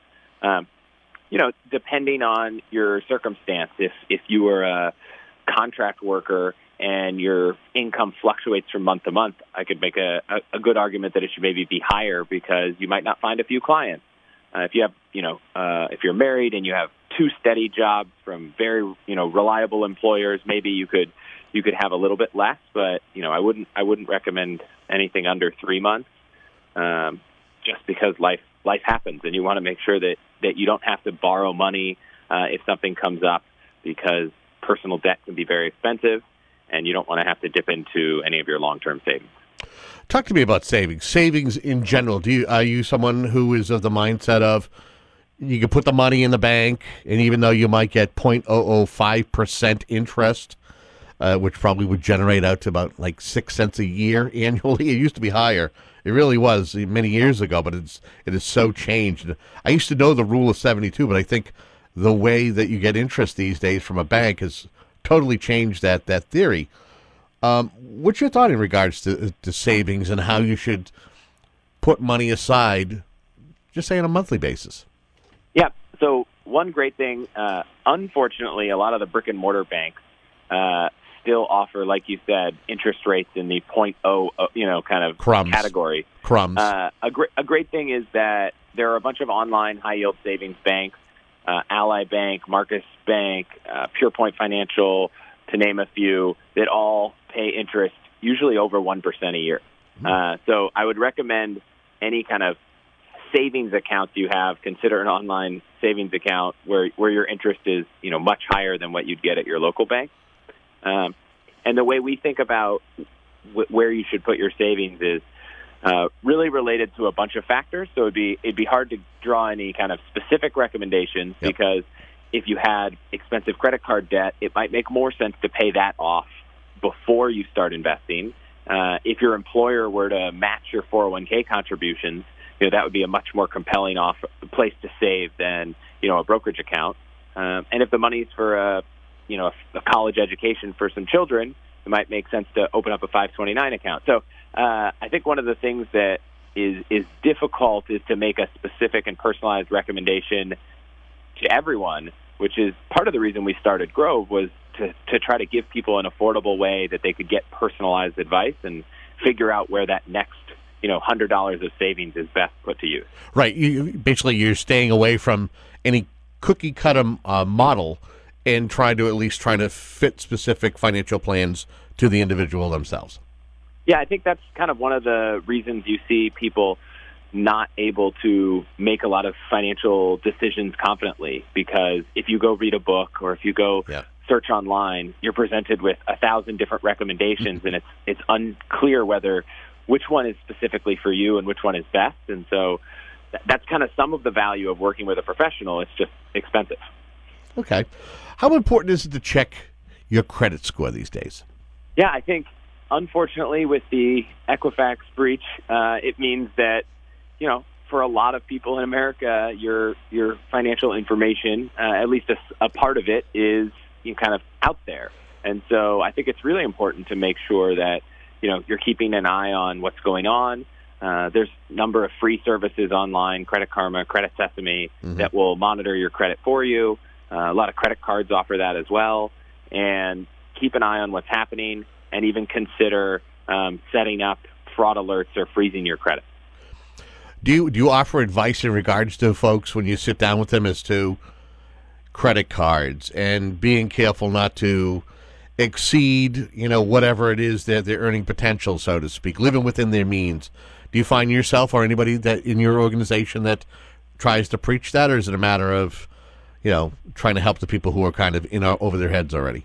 Depending on your circumstance, if you were a contract worker and your income fluctuates from month to month, I could make a good argument that it should maybe be higher because you might not find a few clients. If you have, if you're married and you have 2 steady jobs from very, reliable employers, maybe you could have a little bit less. But I wouldn't recommend anything under 3 months, just because life life happens, and you want to make sure that you don't have to borrow money if something comes up, because personal debt can be very expensive, and you don't want to have to dip into any of your long-term savings. Talk to me about savings. Savings in general. Are you someone who is of the mindset of you can put the money in the bank, and even though you might get 0.005% interest, which probably would generate out to about like 6 cents a year annually. It used to be higher. It really was many years ago, but it has so changed. I used to know the rule of 72, but I think the way that you get interest these days from a bank has totally changed that theory. What's your thought in regards to savings and how you should put money aside, just say on a monthly basis? Yeah. So one great thing, unfortunately, a lot of the brick and mortar banks still offer, like you said, interest rates in the 0.0, kind of Crumbs. category. Crumbs. A great thing is that there are a bunch of online high yield savings banks, Ally Bank, Marcus Bank, PurePoint Financial, to name a few, that all pay interest usually over 1% a year. So I would recommend any kind of savings accounts you have, consider an online savings account where your interest is, much higher than what you'd get at your local bank. And the way we think about where you should put your savings is really related to a bunch of factors. So it'd be hard to draw any kind of specific recommendations, because if you had expensive credit card debt, it might make more sense to pay that off before you start investing. If your employer were to match your 401k contributions, that would be a much more compelling place to save than, a brokerage account. And if the money's for a college education for some children, it might make sense to open up a 529 account. So I think one of the things that is difficult is to make a specific and personalized recommendation to everyone, which is part of the reason we started Grove, was to try to give people an affordable way that they could get personalized advice and figure out where that next $100 of savings is best put to use. Right. You're staying away from any cookie cutter model and trying to fit specific financial plans to the individual themselves. Yeah, I think that's kind of one of the reasons you see people not able to make a lot of financial decisions confidently, because if you go read a book or if you go search online, you're presented with 1,000 different recommendations, and it's unclear which one is specifically for you and which one is best. And so that's kind of some of the value of working with a professional. It's just expensive. Okay. How important is it to check your credit score these days? Yeah, I think, unfortunately, with the Equifax breach, it means that, for a lot of people in America, your financial information, at least a part of it, is kind of out there. And so I think it's really important to make sure that, you're keeping an eye on what's going on. There's a number of free services online, Credit Karma, Credit Sesame, that will monitor your credit for you. A lot of credit cards offer that as well. And keep an eye on what's happening, and even consider setting up fraud alerts or freezing your credit. Do you offer advice in regards to folks when you sit down with them as to credit cards and being careful not to exceed, whatever it is that their earning potential, so to speak, living within their means? Do you find yourself or anybody that in your organization that tries to preach that, or is it a matter of, trying to help the people who are kind of over their heads already?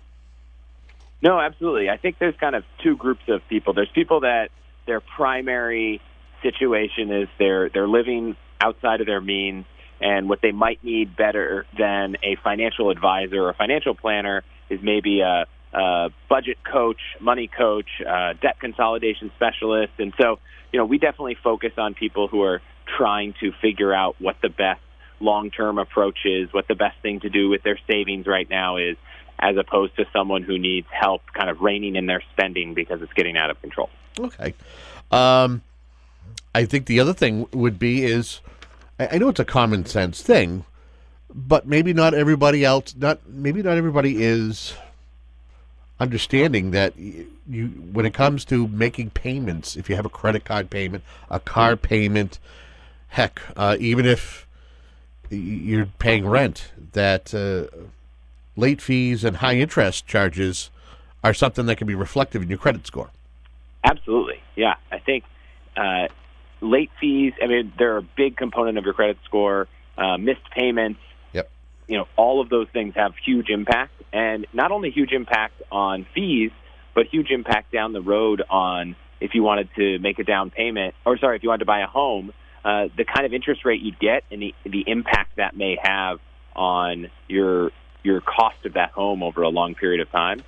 No, absolutely. I think there's kind of two groups of people. There's people that their primary situation is they're living outside of their means, and what they might need better than a financial advisor or a financial planner is maybe a budget coach, money coach, debt consolidation specialist. And so, we definitely focus on people who are trying to figure out what the best long-term approach is, what the best thing to do with their savings right now is, as opposed to someone who needs help kind of reining in their spending because it's getting out of control. Okay. I think the other thing would be is, I know it's a common sense thing, but maybe not everybody is understanding that when it comes to making payments, if you have a credit card payment, a car payment, heck, even if you're paying rent, that late fees and high interest charges are something that can be reflective in your credit score. Absolutely. Yeah. I think late fees, I mean, they're a big component of your credit score. Missed payments. Yep. All of those things have huge impact, and not only huge impact on fees, but huge impact down the road on if you wanted to make a down payment, if you wanted to buy a home, the kind of interest rate you'd get and the impact that may have on your cost of that home over a long period of time.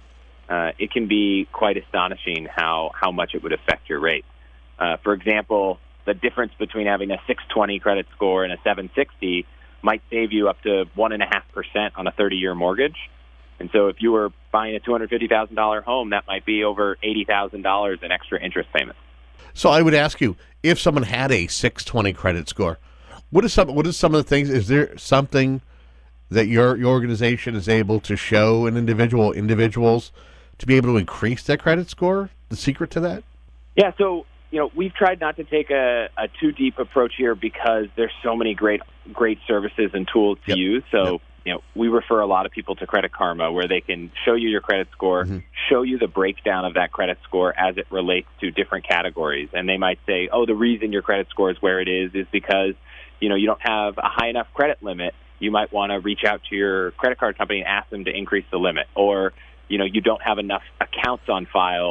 It can be quite astonishing how much it would affect your rate. For example, the difference between having a 620 credit score and a 760 might save you up to 1.5% on a 30-year mortgage. And so if you were buying a $250,000 home, that might be over $80,000 in extra interest payments. So I would ask you, if someone had a 620 credit score, what is some of the things? Is there something that your organization is able to show an individuals to be able to increase their credit score? The secret to that? Yeah, so we've tried not to take a too deep approach here because there's so many great services and tools to use. So we refer a lot of people to Credit Karma, where they can show you your credit score, show you the breakdown of that credit score as it relates to different categories. And they might say, the reason your credit score is where it is because, you don't have a high enough credit limit. You might want to reach out to your credit card company and ask them to increase the limit. Or, you don't have enough accounts on file,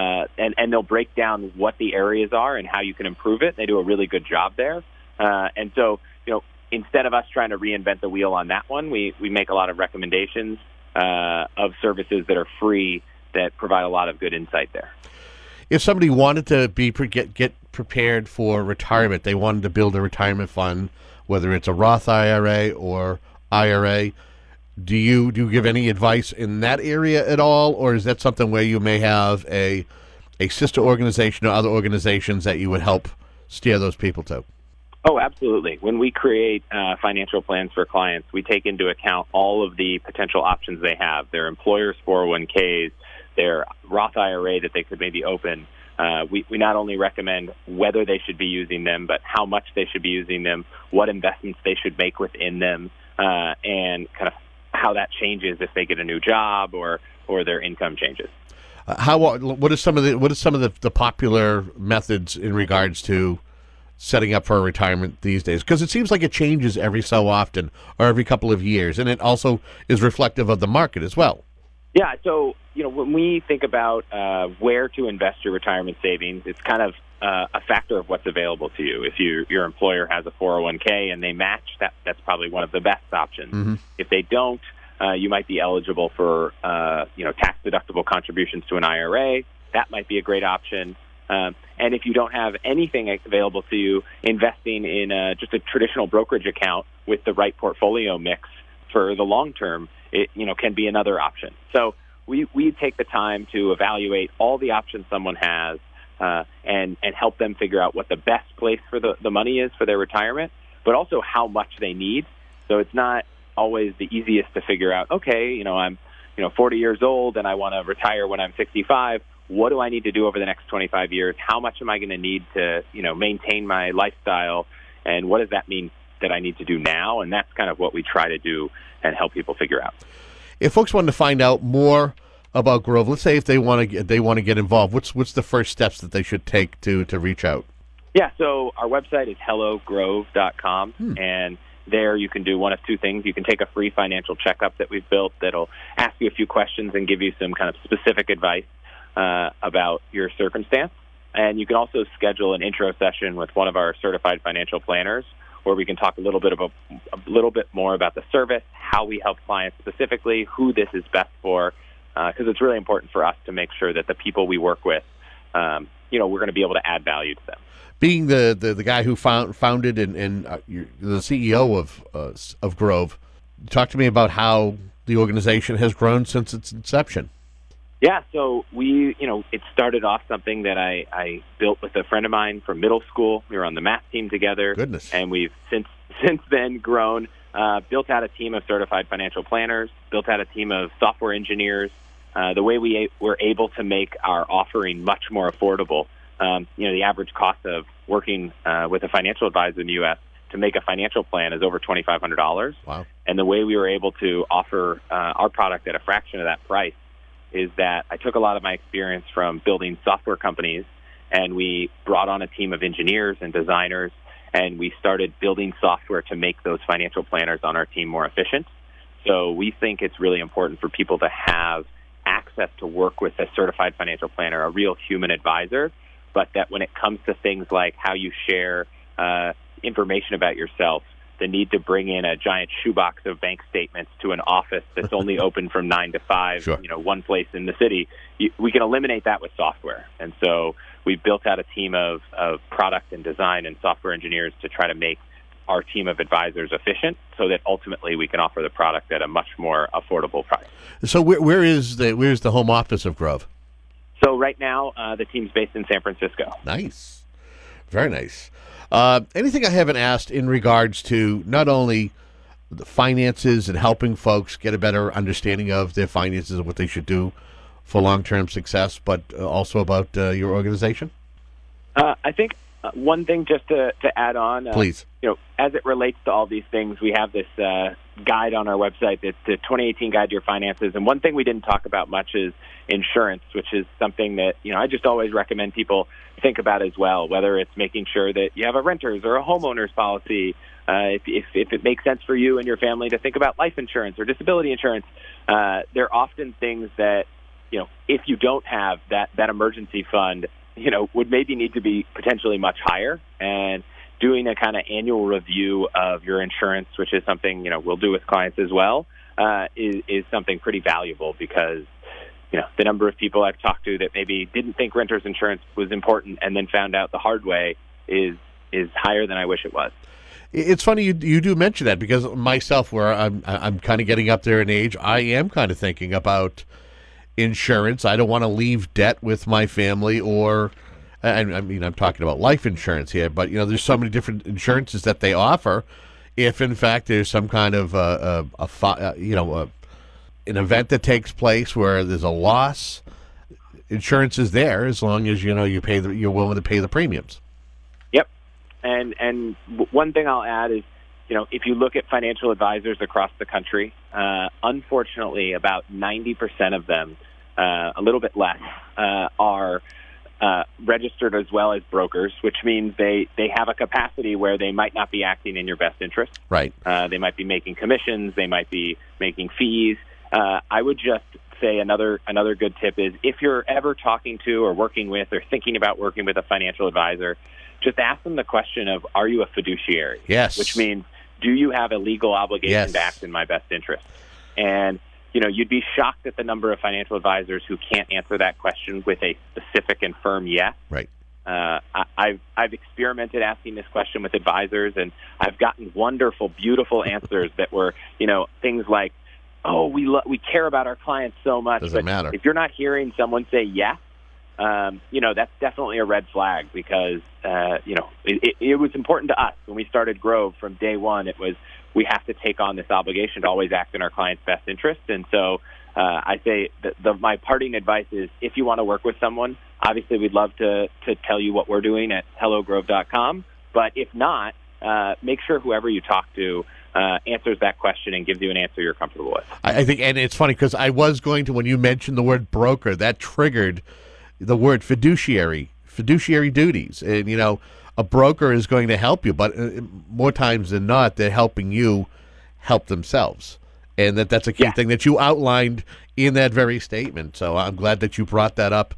and they'll break down what the areas are and how you can improve it. They do a really good job there. And so, instead of us trying to reinvent the wheel on that one, we make a lot of recommendations of services that are free that provide a lot of good insight there. If somebody wanted to get prepared for retirement, they wanted to build a retirement fund, whether it's a Roth IRA or IRA, do you give any advice in that area at all, or is that something where you may have a sister organization or other organizations that you would help steer those people to? Oh, absolutely. When we create financial plans for clients, we take into account all of the potential options they have, their employer's 401ks, their Roth IRA that they could maybe open. We not only recommend whether they should be using them, but how much they should be using them, what investments they should make within them, and kind of how that changes if they get a new job or their income changes. What are some of the popular methods in regards to setting up for a retirement these days? Because it seems like it changes every so often or every couple of years, and it also is reflective of the market as well. Yeah, so when we think about where to invest your retirement savings, it's kind of a factor of what's available to you. If your employer has a 401k and they match, that's probably one of the best options. Mm-hmm. If they don't, you might be eligible for tax-deductible contributions to an IRA. That might be a great option. And if you don't have anything available to you, investing in just a traditional brokerage account with the right portfolio mix for the long term, it can be another option. So we take the time to evaluate all the options someone has and help them figure out what the best place for the money is for their retirement, but also how much they need. So it's not always the easiest to figure out, okay, I'm 40 years old and I want to retire when I'm 65. What do I need to do over the next 25 years? How much am I going to need to, maintain my lifestyle? And what does that mean that I need to do now? And that's kind of what we try to do and help people figure out. If folks want to find out more about Grove, let's say if they want to get involved, what's the first steps that they should take to reach out? Yeah, so our website is hellogrove.com, and there you can do one of two things. You can take a free financial checkup that we've built that'll ask you a few questions and give you some kind of specific advice about your circumstance. And you can also schedule an intro session with one of our certified financial planners where we can talk a little bit more about the service, how we help clients specifically, who this is best for, because it's really important for us to make sure that the people we work with, we're going to be able to add value to them. Being the guy who founded and the CEO of Grove, talk to me about how the organization has grown since its inception. Yeah, so it started off something that I built with a friend of mine from middle school. We were on the math team together. Goodness. And we've since then grown, built out a team of certified financial planners, built out a team of software engineers. The way we were able to make our offering much more affordable. The average cost of working with a financial advisor in the U.S. to make a financial plan is over $2,500. Wow. And the way we were able to offer our product at a fraction of that price is that I took a lot of my experience from building software companies and we brought on a team of engineers and designers, and we started building software to make those financial planners on our team more efficient. So we think it's really important for people to have access to work with a certified financial planner, a real human advisor, but that when it comes to things like how you share information about yourself, the need to bring in a giant shoebox of bank statements to an office that's only open from 9 to 5, Sure. One place in the city, we can eliminate that with software. And so we built out a team of product and design and software engineers to try to make our team of advisors efficient so that ultimately we can offer the product at a much more affordable price. So where's the home office of Grove? So right now, the team's based in San Francisco. Nice. Very nice. Anything I haven't asked in regards to not only the finances and helping folks get a better understanding of their finances and what they should do for long-term success, but also about your organization? I think one thing just to add on, please. As it relates to all these things, we have this guide on our website. It's the 2018 Guide to Your Finances. And one thing we didn't talk about much is insurance, which is something that, I just always recommend people think about as well, whether it's making sure that you have a renter's or a homeowner's policy. If it makes sense for you and your family to think about life insurance or disability insurance, there are often things that, if you don't have that emergency fund, would maybe need to be potentially much higher. And doing a kind of annual review of your insurance, which is something, we'll do with clients as well, is something pretty valuable because, the number of people I've talked to that maybe didn't think renter's insurance was important and then found out the hard way is higher than I wish it was. It's funny you do mention that because myself, where I'm kind of getting up there in age, I am kind of thinking about insurance. I don't want to leave debt with my family, or I'm talking about life insurance here, but there's so many different insurances that they offer. If in fact there's some kind of an event that takes place where there's a loss, insurance is there as long as you're willing to pay the premiums. Yep, and one thing I'll add is, if you look at financial advisors across the country, unfortunately, about 90% of them, a little bit less, are registered as well as brokers, which means they have a capacity where they might not be acting in your best interest. Right. They might be making commissions. They might be making fees. I would just say another good tip is if you're ever talking to or working with or thinking about working with a financial advisor, just ask them the question of, are you a fiduciary? Yes. Which means, do you have a legal obligation Yes. to act in my best interest? And, you'd be shocked at the number of financial advisors who can't answer that question with a specific and firm yes. Right. I've experimented asking this question with advisors, and I've gotten wonderful, beautiful answers that were, things like, oh, we care about our clients so much. Doesn't matter. If you're not hearing someone say yes, that's definitely a red flag because, it was important to us when we started Grove from day one. It was, we have to take on this obligation to always act in our client's best interest. And so I say my parting advice is, if you want to work with someone, obviously we'd love to tell you what we're doing at hellogrove.com. But if not, make sure whoever you talk to answers that question and gives you an answer you're comfortable with. I think, and it's funny because I was going to, when you mentioned the word broker, that triggered the word fiduciary duties. And, a broker is going to help you, but more times than not, they're helping you help themselves. And that's a key thing that you outlined in that very statement. So I'm glad that you brought that up.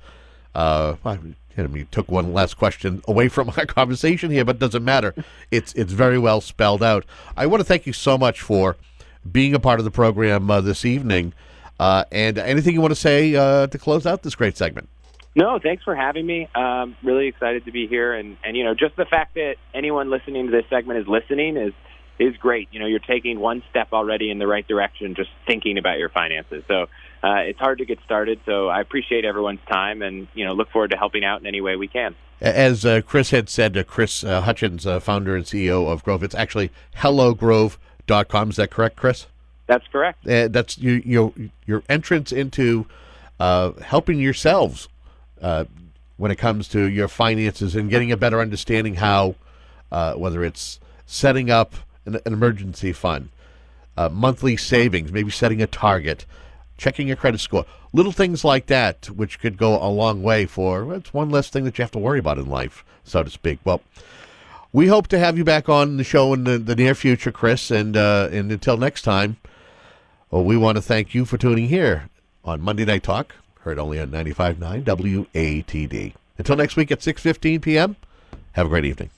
You took one last question away from our conversation here, but it doesn't matter. It's very well spelled out. I want to thank you so much for being a part of the program this evening. And anything you want to say to close out this great segment? No, thanks for having me. Really excited to be here. And just the fact that anyone listening to this segment is listening is great. You're taking one step already in the right direction, just thinking about your finances. So it's hard to get started. So I appreciate everyone's time and, look forward to helping out in any way we can. As Chris had said, Chris Hutchins, founder and CEO of Grove, it's actually hellogrove.com. Is that correct, Chris? That's correct. That's your entrance into helping yourselves when it comes to your finances and getting a better understanding how, whether it's setting up an emergency fund, monthly savings, maybe setting a target, checking your credit score. Little things like that, which could go a long way for, it's one less thing that you have to worry about in life, so to speak. Well, we hope to have you back on the show in the near future, Chris, and until next time, well, we want to thank you for tuning here on Monday Night Talk, heard only on 95.9 WATD. Until next week at 6:15 p.m., have a great evening.